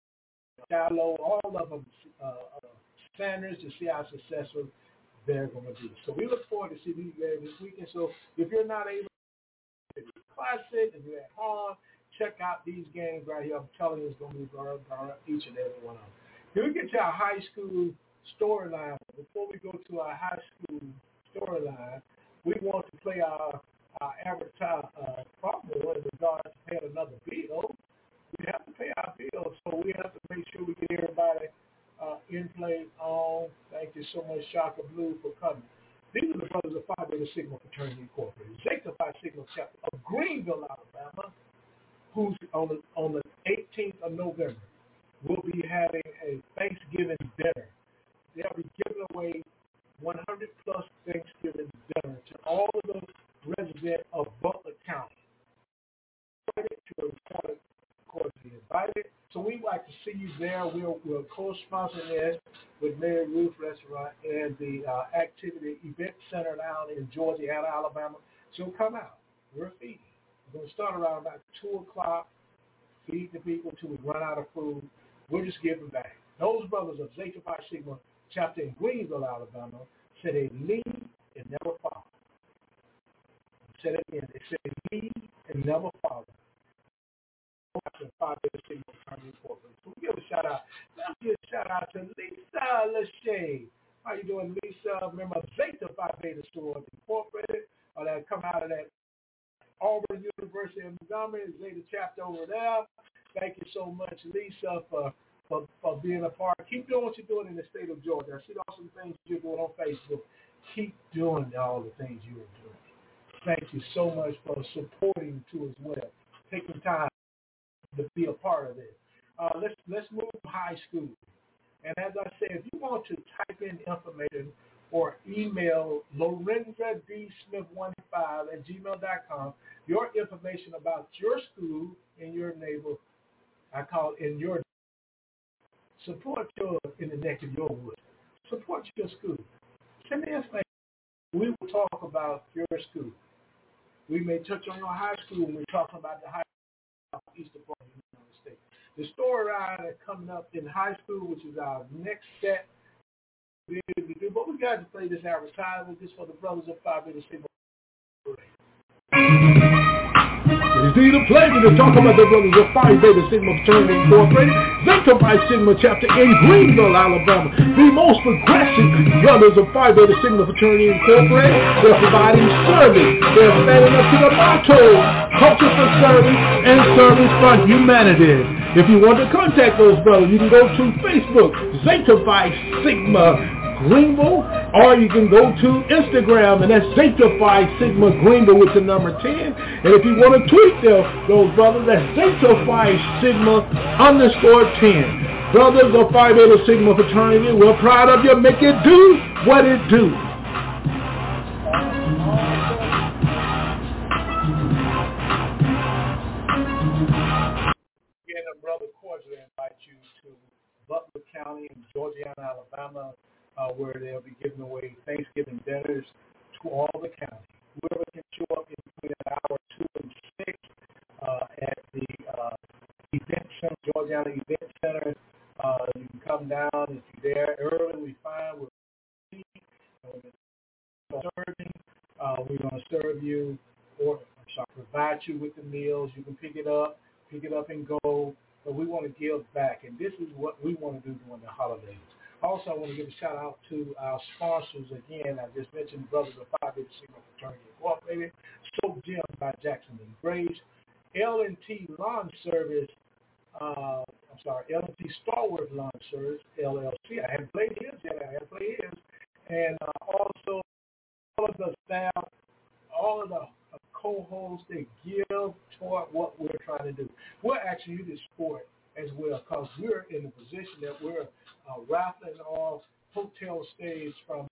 Gallo, all of them, uh, uh, Sanders, to see how successful they're going to be. So we look forward to see these games this weekend. So if you're not able to classic, if you're at home, check out these games right here. I'm telling you, it's going to be burn, burn, each and every one of them. Here we get to our high school storyline. Before we go to our high school storyline, we want to play our, our advertise uh, promo in regards to paying another bill. We have to pay our bills, so we have to make sure we get everybody uh, in play on. Thank you so much, Shaka Blue, for coming. These are the brothers of Phi Beta Sigma Fraternity Incorporated, Zeta Phi Sigma chapter of Greenville, Alabama, who's on the, on the eighteenth of November. We'll be having a Thanksgiving dinner. They'll be giving away one hundred plus Thanksgiving dinner to all of the residents of Butler County. To report, of course, be invited. So we'd like to see you there. We'll, we'll co-sponsor this with Mary Ruth Restaurant and the uh, Activity Event Center down in Georgia and Alabama. So come out. We're feeding. We're going to start around about two o'clock, feed the people until we run out of food. We're just giving back. Those brothers of Zeta Phi Sigma chapter in Greenville, Alabama, said they lead and never follow. Said it again. They said they lead and never follow. Phi Beta Sigma Fraternity Incorporated. So we give a shout out. Let's give a shout out to Lisa Lachey. How you doing, Lisa? Remember Zeta Phi Beta Stores Incorporated, or that come out of that Auburn University of Montgomery, Zeta chapter over there. Thank you so much, Lisa, for, for, for being a part. Keep doing what you're doing in the state of Georgia. I see awesome things you're doing on Facebook. Keep doing all the things you are doing. Thank you so much for supporting too as well, taking time to be a part of it. Uh, let's let's move to high school. And as I said, if you want to type in information or email Lorenza D Smith one five at gmail dot com, your information about your school in your neighborhood. I call it in your support your in the neck of your wood. Support your school. Send me information. We will talk about your school. We may touch on your high school when we're talking about the high school eastern part of the United States. The storyline that's coming up in high school, which is our next set, we do, but we got to play this advertisement just for the brothers of Phi Beta Sigma. It is indeed a pleasure to talk about the brothers of Phi Beta Sigma Fraternity Incorporated, Zeta Phi Sigma chapter in Greenville, Alabama. The most progressive brothers of Phi Beta Sigma Fraternity Incorporated. They're providing service. They're standing up to the motto, culture for service and service for humanity. If you want to contact those brothers, you can go to Facebook, Zeta Phi Sigma Greenville, or you can go to Instagram, and that's Zeta Phi Sigma Greenville with the number ten. And if you want to tweet them, those brothers, that's Zeta Phi Sigma underscore ten. Brothers of Phi Beta Sigma Fraternity, we're proud of you. Make it do what it do. Georgetown, Alabama, uh, where they'll be giving away Thanksgiving dinners to all the county. Whoever can show up in between an hour two and six uh, at the uh, event center, Georgetown Event Center, uh, you can come down. If you're there early, we find we're serving. Uh, we're going to serve you or sorry, provide you with the meals. You can pick it up, pick it up and go. But we want to give back, and this is what we want to do during the holidays. Also, I want to give a shout out to our sponsors again. I just mentioned Brothers of Phi Beta Sigma Fraternity Incorporated, Soap Gems by Jackson and Graves, L and T Lawn Service. Uh, I'm sorry, L and T Starworth Lawn Service, L L C. I haven't played his yet. I haven't played his. And uh, also all of the staff, all of the uh, co-hosts, they give toward what we're trying to do. We're actually in this sport as well because we're in the position that we're uh, raffling off hotel stays from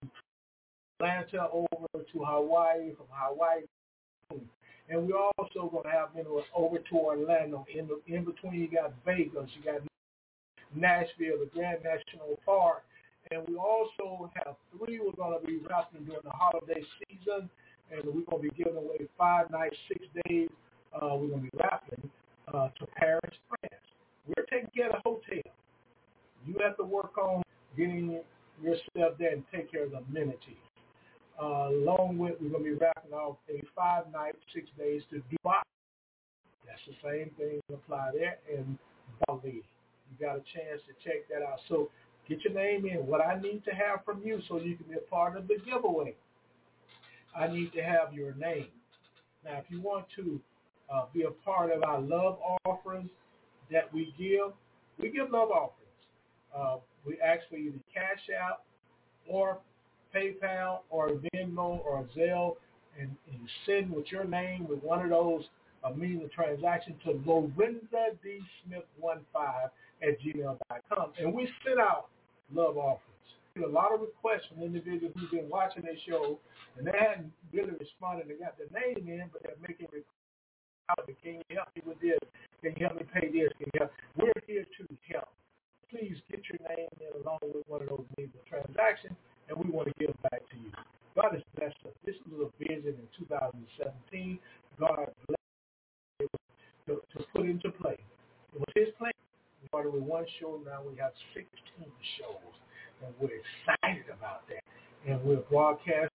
Atlanta over to Hawaii, from Hawaii. And we're also going to have you know, over to Orlando. In, the, in between, you got Vegas, you got Nashville, the Grand National Park. And we also have three we're going to be raffling during the holiday season. And we're going to be giving away five nights, six days. Uh, we're going to be raffling uh, to Paris, France. We're taking care of the hotel. You have to work on getting yourself there and take care of the amenities. Uh, along with, we're going to be wrapping off a five-night, six days to Dubai. That's the same thing that apply there in Bali. You got a chance to check that out. So get your name in. What I need to have from you so you can be a part of the giveaway, I need to have your name. Now, if you want to uh, be a part of our love offerings that we give, we give love offerings. Uh, we actually either cash out or PayPal or Venmo or Zelle, and, and send with your name with one of those uh, means of transaction to Lorenza D. Smith one five at gmail dot com. And we send out love offerings. We get a lot of requests from individuals who've been watching this show, and they hadn't really responded. They got their name in, but they're making requests. Can you help me with this? Can you help me pay this? Can you help? We're here to help. Please get your name in along with one of those means of transaction, and we want to give back to you. God has blessed us. This was a vision in two thousand seventeen. God blessed us to, to put into play. It was his plan. We started with one show. Now we have sixteen shows, and we're excited about that. And we're broadcasting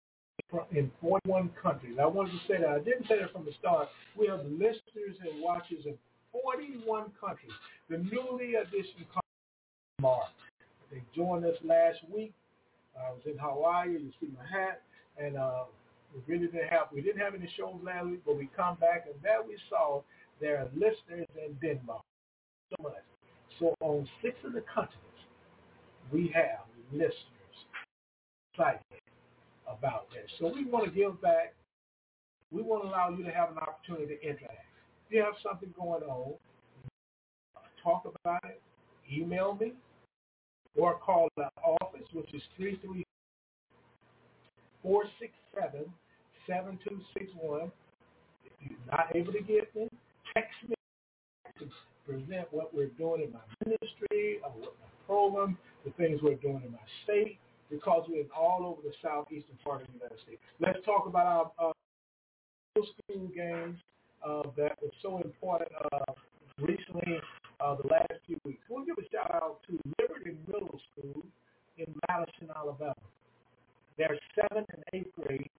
in forty-one countries. I wanted to say that. I didn't say that from the start. We have listeners and watchers in forty-one countries. The newly edition Mark. They joined us last week. I was in Hawaii. You see my hat, and uh, we really didn't have we didn't have any shows last week, but we come back and there we saw there are listeners in Denmark. So much. So on six of the continents, we have listeners excited about this. So we want to give back. We want to allow you to have an opportunity to interact. If you have something going on, talk about it, email me, or call the office, which is three three four six seven seven two six one. If you're not able to get me, text me to present what we're doing in my ministry, or what my program, the things we're doing in my state, because we're all over the southeastern part of the United States. Let's talk about our uh, school games uh, that was so important uh, recently, uh, the last few weeks. We'll give a shout out to Liberty Middle School in Madison, Alabama. Their seventh and eighth grade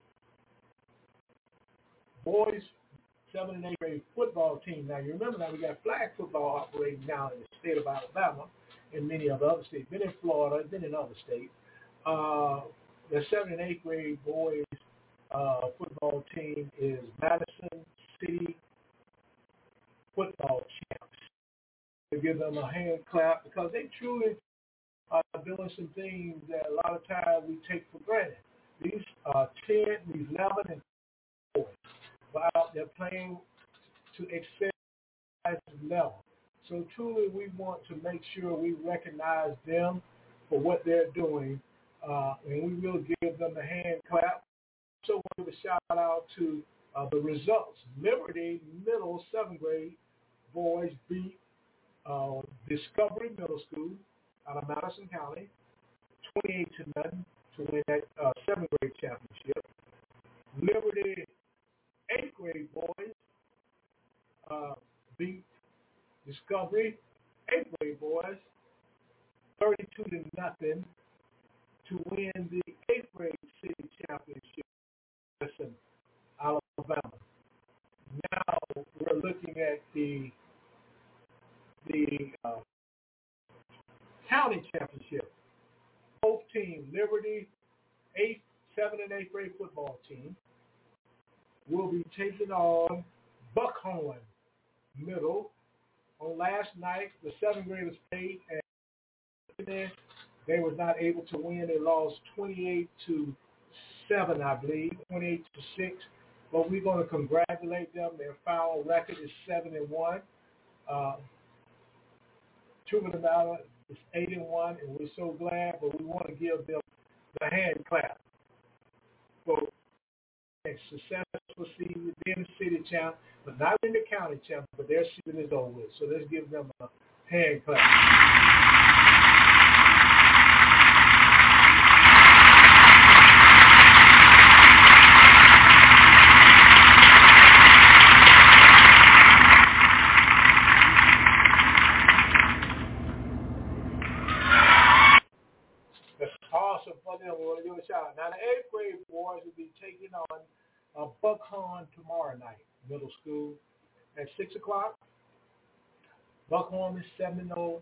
boys, seventh and eighth grade football team. Now you remember now we got flag football operating now in the state of Alabama and many of the other states. Been in Florida, been in other states. Uh, the seventh and eighth grade boys uh, football team is Madison City football champs. To give them a hand clap because they truly are doing some things that a lot of times we take for granted. These uh, ten, these eleven, and four, but out there playing to excel level. So truly, we want to make sure we recognize them for what they're doing, uh, and we will give them a hand clap. So want to give a shout out to uh, the results. Liberty Middle seventh grade boys beat uh, Discovery Middle School. out of Madison County, twenty-eight to nothing to win that uh, seventh grade championship. Liberty eighth grade boys uh, beat Discovery eighth grade boys thirty-two to nothing to win the eighth grade city championship in Alabama. Now we're looking at the the uh, county championship. Both teams, Liberty, eighth, seventh, and eighth grade football team, will be taking on Buckhorn Middle. On last night, the seventh graders played, and they were not able to win. They lost twenty-eight to seven, I believe, twenty-eight to six. But we're going to congratulate them. Their final record is seven and one. Uh, Truth of the matter is eight and one, and we're so glad. But we want to give them the hand clap for a successful season, being the city champ, but not in the county champ. But their season is over with. So let's give them a hand clap. We want to give a shout out. Now, the eighth grade boys will be taking on uh, Buckhorn tomorrow night, middle school, at six o'clock. Buckhorn is seven and oh.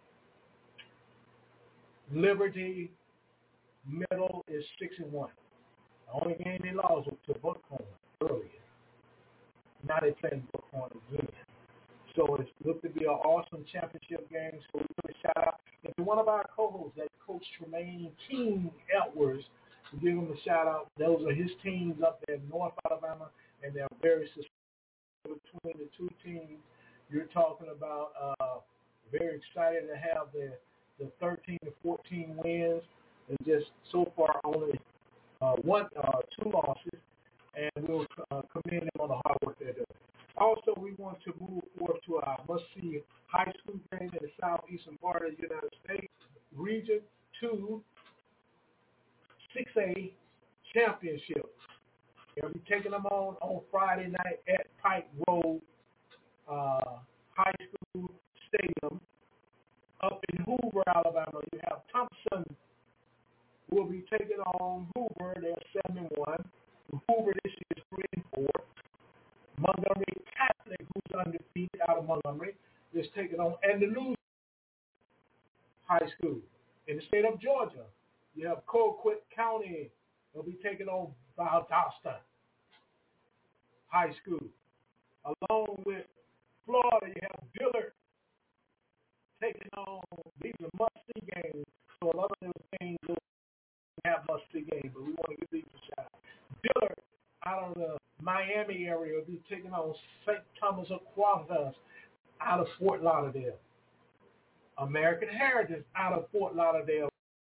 Liberty Middle is six and one. The only game they lost was to Buckhorn earlier. Now they're playing Buckhorn again. So it's looked to be an awesome championship game. So we give a shout out and to one of our co-hosts, that Coach Tremaine King Edwards. We give him a shout out. Those are his teams up there in North Alabama, and they're very successful between the two teams. You're talking about uh, very excited to have the the thirteen to fourteen wins, and just so far only uh, one, uh, two losses, and we'll uh, commend them on the hard work they're doing. Also, we want to move forward to our must-see high school game in the southeastern part of the United States, Region two six A Championship. They'll be taking them on on Friday night at Pike Road uh, High School Stadium up in Hoover, Alabama. You have Thompson who will be taking on Hoover. They're seven and one. Hoover this year is three and four. Montgomery Catholic, who's undefeated out of Montgomery, is taking on Andalusia High School. In the state of Georgia, you have Colquitt County. They'll be taking on Valdosta High School. Along with Florida, you have Dillard taking on, these are must-see games. So a lot of those games don't have must-see games, but we want to give these a shout out. Dillard out of the Miami area will be taking on Saint Thomas Aquinas out of Fort Lauderdale. American Heritage out of Fort Lauderdale.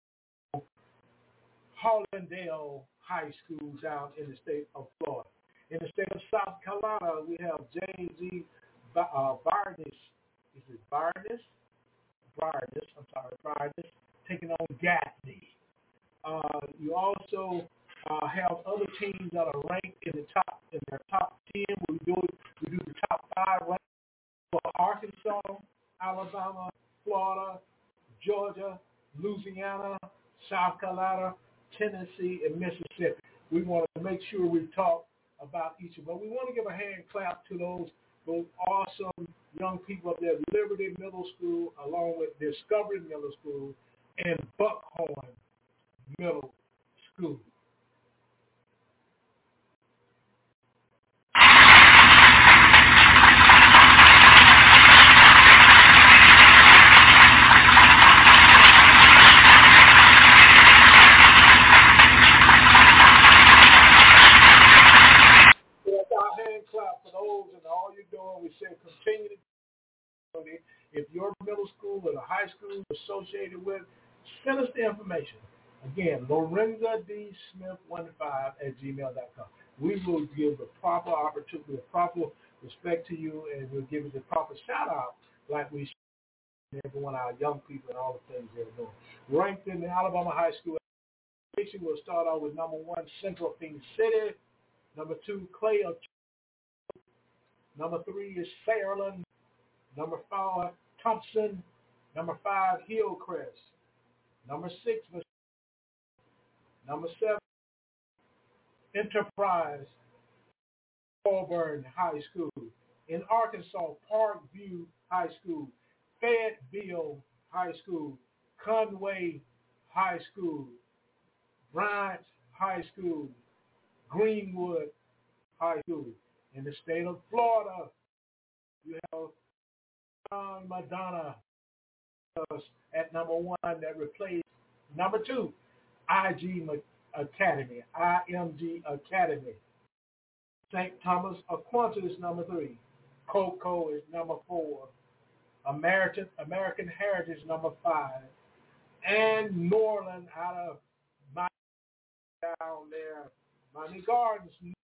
Harlandale High School down in the state of Florida. In the state of South Carolina, we have James E. Uh, Barnes. Is it Barnes? Barnes, I'm sorry, Barnes, taking on Gaffney. Uh, you also uh, have other teams that are ranked in the top, in their top ten. We do we do the top five ranked for Arkansas, Alabama, Florida, Georgia, Louisiana, South Carolina, Tennessee, and Mississippi. We want to make sure we talk about each of them. But we want to give a hand clap to those those awesome young people up there, Liberty Middle School, along with Discovery Middle School, and Buckhorn Middle School. We say continue to, if your middle school or the high school is associated with, send us the information. Again, Lorenza D. Smith one five at gmail dot com. We will give the proper opportunity, the proper respect to you, and we'll give you the proper shout out like we everyone, our young people, and all the things they're doing. Ranked in the Alabama High School education, we'll start out with number one, Central Phoenix City. Number two, Clay. Number three is Fairland. Number four, Thompson. Number five, Hillcrest. Number six, number seven, Enterprise Auburn High School. In Arkansas, Parkview High School, Fayetteville High School, Conway High School, Bryant High School, Greenwood High School. In the state of Florida, you have John Madonna at number one that replaced number two, I G Academy, I M G Academy. Saint Thomas Aquinas is number three. Cocoa is number four. American American Heritage number five. And Norland out of my down there, Miami Gardens.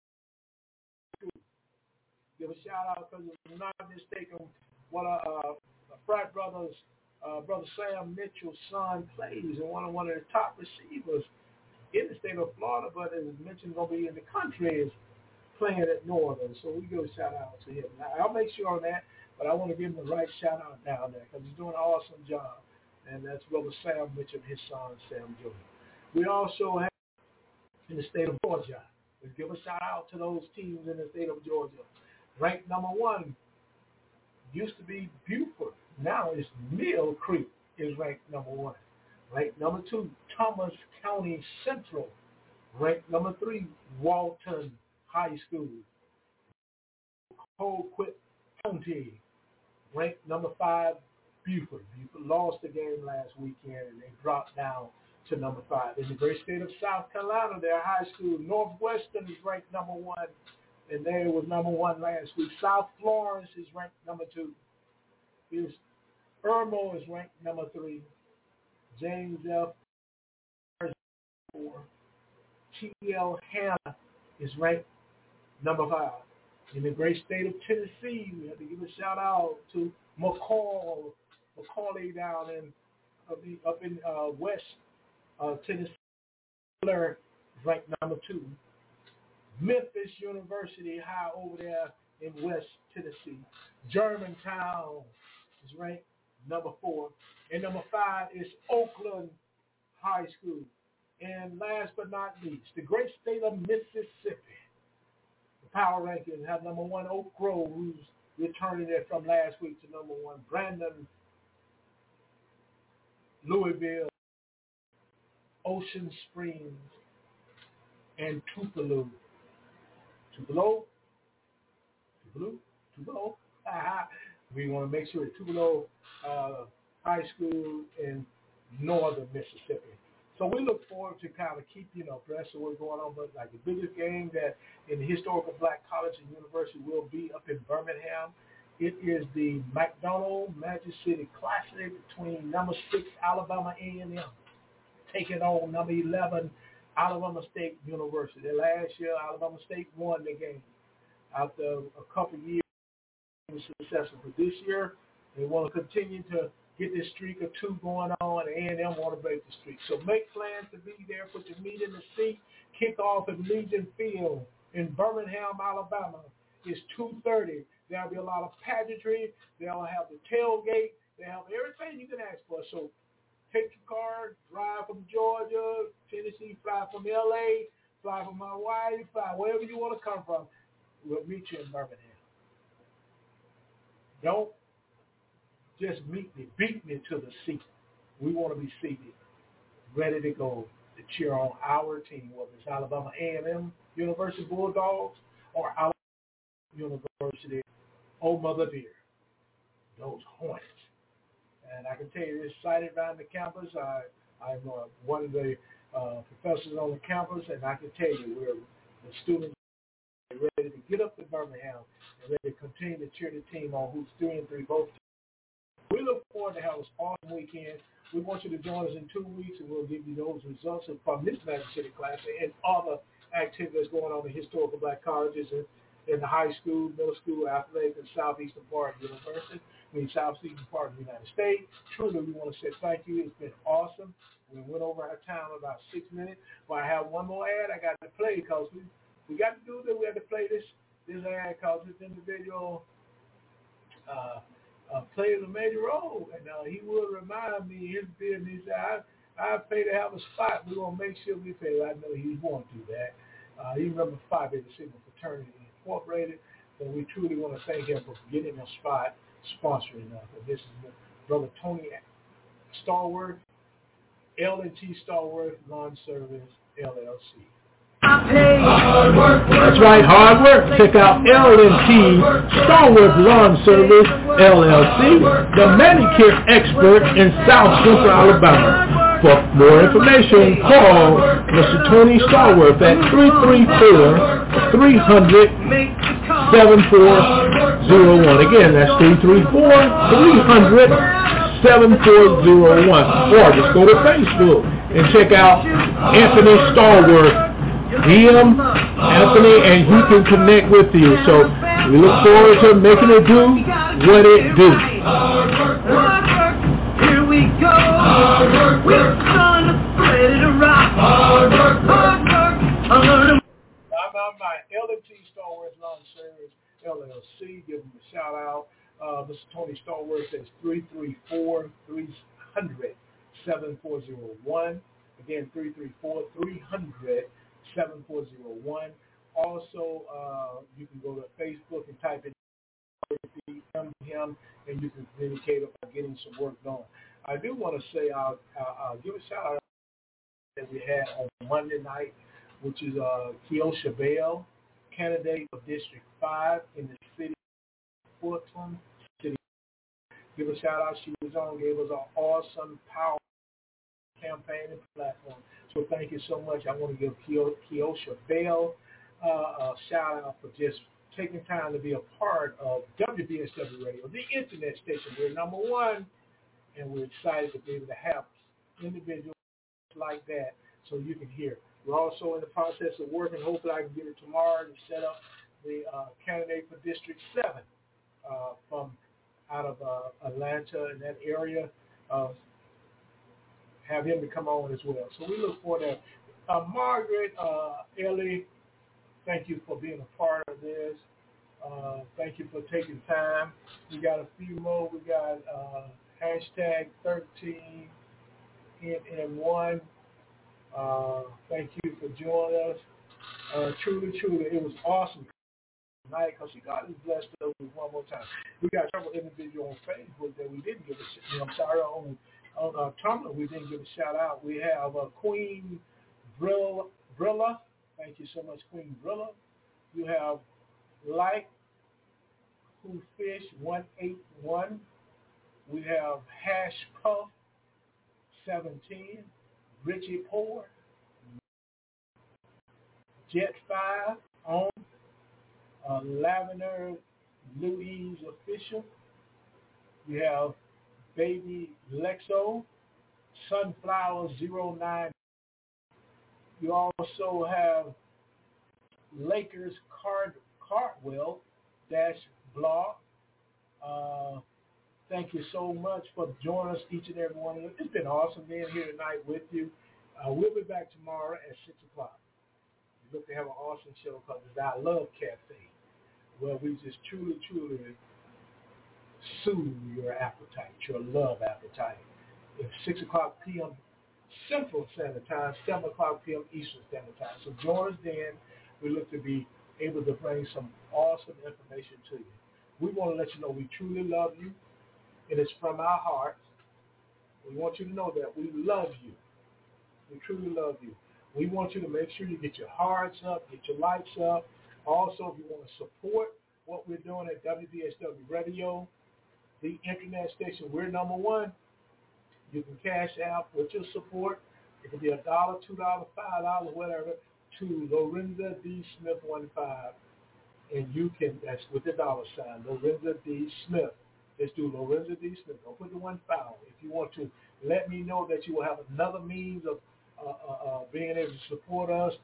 Give a shout out because if I'm not mistaken, one of uh, frat brothers, uh, brother Sam Mitchell's son plays and one of one of the top receivers in the state of Florida, but as mentioned, gonna be in the country is playing at Northern. So we give a shout out to him. Now, I'll make sure on that, but I want to give him the right shout out down there because he's doing an awesome job. And that's brother Sam Mitchell and his son Sam Junior We also have in the state of Georgia. We give a shout out to those teams in the state of Georgia. Ranked number one used to be Buford. Now it's Mill Creek is ranked number one. Ranked number two, Thomas County Central. Ranked number three, Walton High School. Colquitt County. Ranked number five, Buford. Buford lost the game last weekend and they dropped down to number five. In the great state of South Carolina, their high school, Northwestern is ranked number one. And there was number one last week. South Florence is ranked number two. Is Irmo is ranked number three. James F. four. T L Hanna is ranked number five. In the great state of Tennessee, we have to give a shout out to McCall, McCauley down in up in, up in uh, West uh, Tennessee. Is ranked number two. Memphis University High over there in West Tennessee. Germantown is ranked number four. And number five is Oakland High School. And last but not least, the great state of Mississippi. The power rankings have number one Oak Grove, who's returning there from last week to number one. Brandon, Louisville, Ocean Springs, and Tupelo. Tupelo, Tupelo, Tupelo. We want to make sure that Tupelo uh, High School in northern Mississippi. So we look forward to kind of keep you know abreast of what's going on. But like the biggest game that in the historical Black College and University will be up in Birmingham. It is the McDonald Magic City Classic between number six Alabama A and M taking on number eleven. Alabama State University. Last year, Alabama State won the game after a couple of years of successful. But this year, they want to continue to get this streak of two going on, and A and M want to break the streak. So make plans to be there. Put your meat in the seat. Kick off at Legion Field in Birmingham, Alabama. It's two thirty. There'll be a lot of pageantry. They'll have the tailgate. They'll have everything you can ask for. So take your car, drive from Georgia, Tennessee, fly from L A, fly from Hawaii, fly wherever you want to come from. We'll meet you in Birmingham. Don't just meet me, beat me to the seat. We want to be seated, ready to go to cheer on our team, whether it's Alabama A and M University Bulldogs or Alabama University Old Mother Deer, those Hornets. And I can tell you, it's excited around the campus. I, I'm uh, one of the uh, professors on the campus, and I can tell you, we're the students are ready to get up to Birmingham and ready to continue to cheer the team on who's three and three both. We look forward to have an awesome weekend. We want you to join us in two weeks, and we'll give you those results from this Magic City Classic and other activities going on in historical Black colleges. And in the high school, middle school, athletic, and southeastern part of the university, I mean southeastern part of the United States. Truly, we want to say thank you. It's been awesome. We went over our time in about six minutes. But I have one more ad I got to play because we, we got to do this. We had to play this, this ad because this individual uh, uh, plays a major role. And uh, he will remind me his business. He said, I, I pay to have a spot. We're going to make sure we pay. I know he won't do that. Uh, he remember Phi Beta Sigma Fraternity Incorporated. So we truly want to thank him for getting a spot, sponsoring us. And this is Brother Tony Stallworth, L and T Stallworth Lawn Service, L L C. That's right, hard work. Check out L and T Stallworth Lawn Service, L L C, the manicure expert in South Central Alabama. For more information, call Mister Tony Stallworth at three three four, three hundred, seven four zero one. Again, that's three three four, three hundred, seven four zero one. Or just go to Facebook and check out Anthony Stallworth. D M Anthony, and he can connect with you. So we look forward to making it do what it do. Here we go. We're gonna ready to rock. Hard work, hard work. I'm my L and T Stallworth Lawn Service, L L C. Give them a shout out. Uh, Mister Tony Stallworth is three three four, three hundred, seven four zero one. Again, three three four, three hundred, seven four zero one. Also, uh, you can go to Facebook and type in him, and you can communicate about getting some work done. I do want to say I'll, I'll, I'll give a shout out that we had on Monday night, which is uh, Keosha Bell, candidate of District five in the city of Fulton City. Give a shout out. She was on, gave us an awesome, powerful campaign and platform. So thank you so much. I want to give Keosha Bell uh, a shout out for just taking time to be a part of W B S W Radio, the internet station. We're number one, and we're excited to be able to have individuals like that so you can hear. We're also in the process of working. Hopefully I can get it tomorrow to set up the uh, candidate for District seven uh, from out of uh, Atlanta and that area. Uh, have him to come on as well. So we look forward to that. Uh, Margaret, uh, Ellie, thank you for being a part of this. Uh, thank you for taking time. We got a few more. We got uh, hashtag thirteen N one. Uh, thank you for joining us. Uh, truly, truly, it was awesome tonight because God has blessed us with one more time. We got several individuals on Facebook that we didn't give a you know, I'm sorry, on, on uh, Tumblr we didn't give a shout out. We have uh, Queen Brilla, Brilla. Thank you so much, Queen Brilla. You have Like Who Fish one eight one. We have Hash Puff seventeen. Richie Poor, Jet five on, uh, Lavender Louise Official. You have Baby Lexo, Sunflower zero nine. You also have Lakers Card Cartwell dash blog. Uh, Thank you so much for joining us, each and every one of you. It's been awesome being here tonight with you. Uh, we'll be back tomorrow at six o'clock. We look to have an awesome show called the I Love Cafe, where we just truly, truly soothe your appetite, your love appetite. It's six o'clock p.m. Central Standard Time, seven o'clock p.m. Eastern Standard Time. So join us then. We look to be able to bring some awesome information to you. We want to let you know we truly love you. It is from our hearts. We want you to know that we love you. We truly love you. We want you to make sure you get your hearts up, get your lights up. Also, if you want to support what we're doing at W B S W Radio, the internet station, we're number one. You can cash out with your support. It can be a dollar, two dollars, five dollars, whatever, to Lorenza D. Smith one five. And you can, that's with the dollar sign, Lorenza D. Smith. Let's do Lorenza D. Smith. Don't put the one five. If you want to let me know that you will have another means of uh, uh, uh, being able to support us,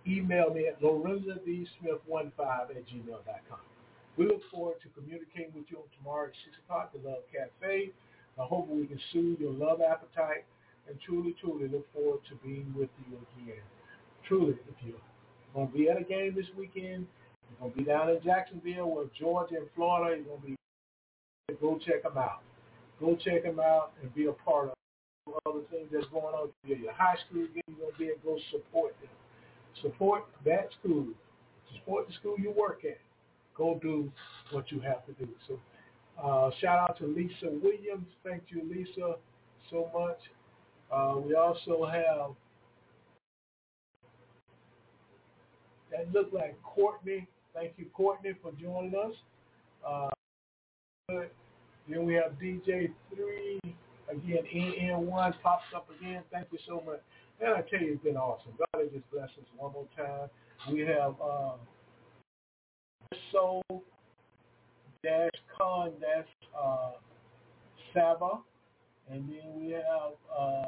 email me at lorenzo d smith one five at gmail dot com. We look forward to communicating with you on tomorrow at six o'clock at the Love Cafe. I hope we can soothe your love appetite and truly, truly look forward to being with you again. Truly, if you're going to be at a game this weekend, you're going to be down in Jacksonville or Georgia and Florida, you're going to be, go check them out. Go check them out and be a part of other things that's going on. If you're your high school game, you're going to be able to go support them. Support that school. Support the school you work at. Go do what you have to do. So uh, shout out to Lisa Williams. Thank you, Lisa, so much. Uh, we also have, that looked like Courtney. Thank you, Courtney, for joining us. Uh, then we have D J three, again, N N one pops up again. Thank you so much. And I tell you, it's been awesome. God has just blessed us one more time. We have uh, Soul Dash Con Dash uh, Saba, and then we have uh,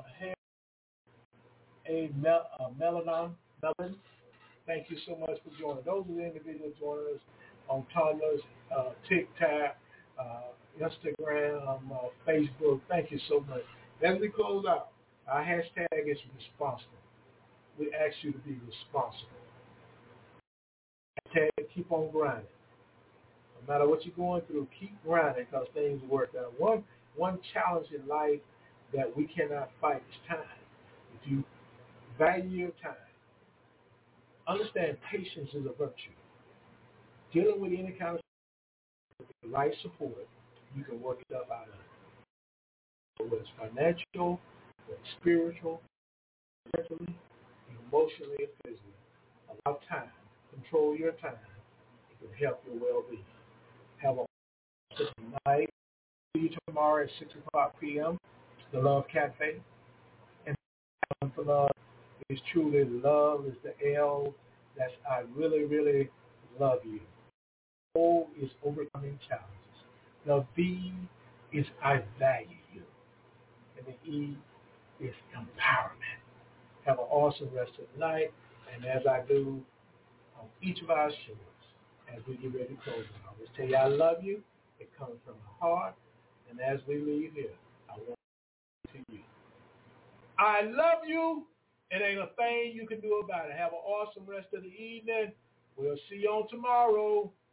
a Mel, uh, Melanon Melon. Thank you so much for joining. Those are the individuals joining us on Tumblr, uh, TikTok, uh, Instagram, um, uh, Facebook. Thank you so much. As we close out, our hashtag is responsible. We ask you to be responsible. Hashtag keep on grinding. No matter what you're going through, keep grinding because things work out. One one challenge in life that we cannot fight is time. If you value your time, understand patience is a virtue. Dealing with any kind of with the right support, you can work stuff out of it. Whether it's financial, whether it's spiritual, mentally, emotionally, and physically. Allow time. Control your time. It can help your well-being. Have a awesome night. See you tomorrow at six o'clock p.m. The Love Cafe. And for love is truly love is the L. That's I really, really love you. O is overcoming challenges. The V is I value you. And the E is empowerment. Have an awesome rest of the night. And as I do on each of our shows, as we get ready to close it, I'll just tell you I love you. It comes from the heart. And as we leave here, I want to say to you, I love you. It ain't a thing you can do about it. Have an awesome rest of the evening. We'll see you on tomorrow.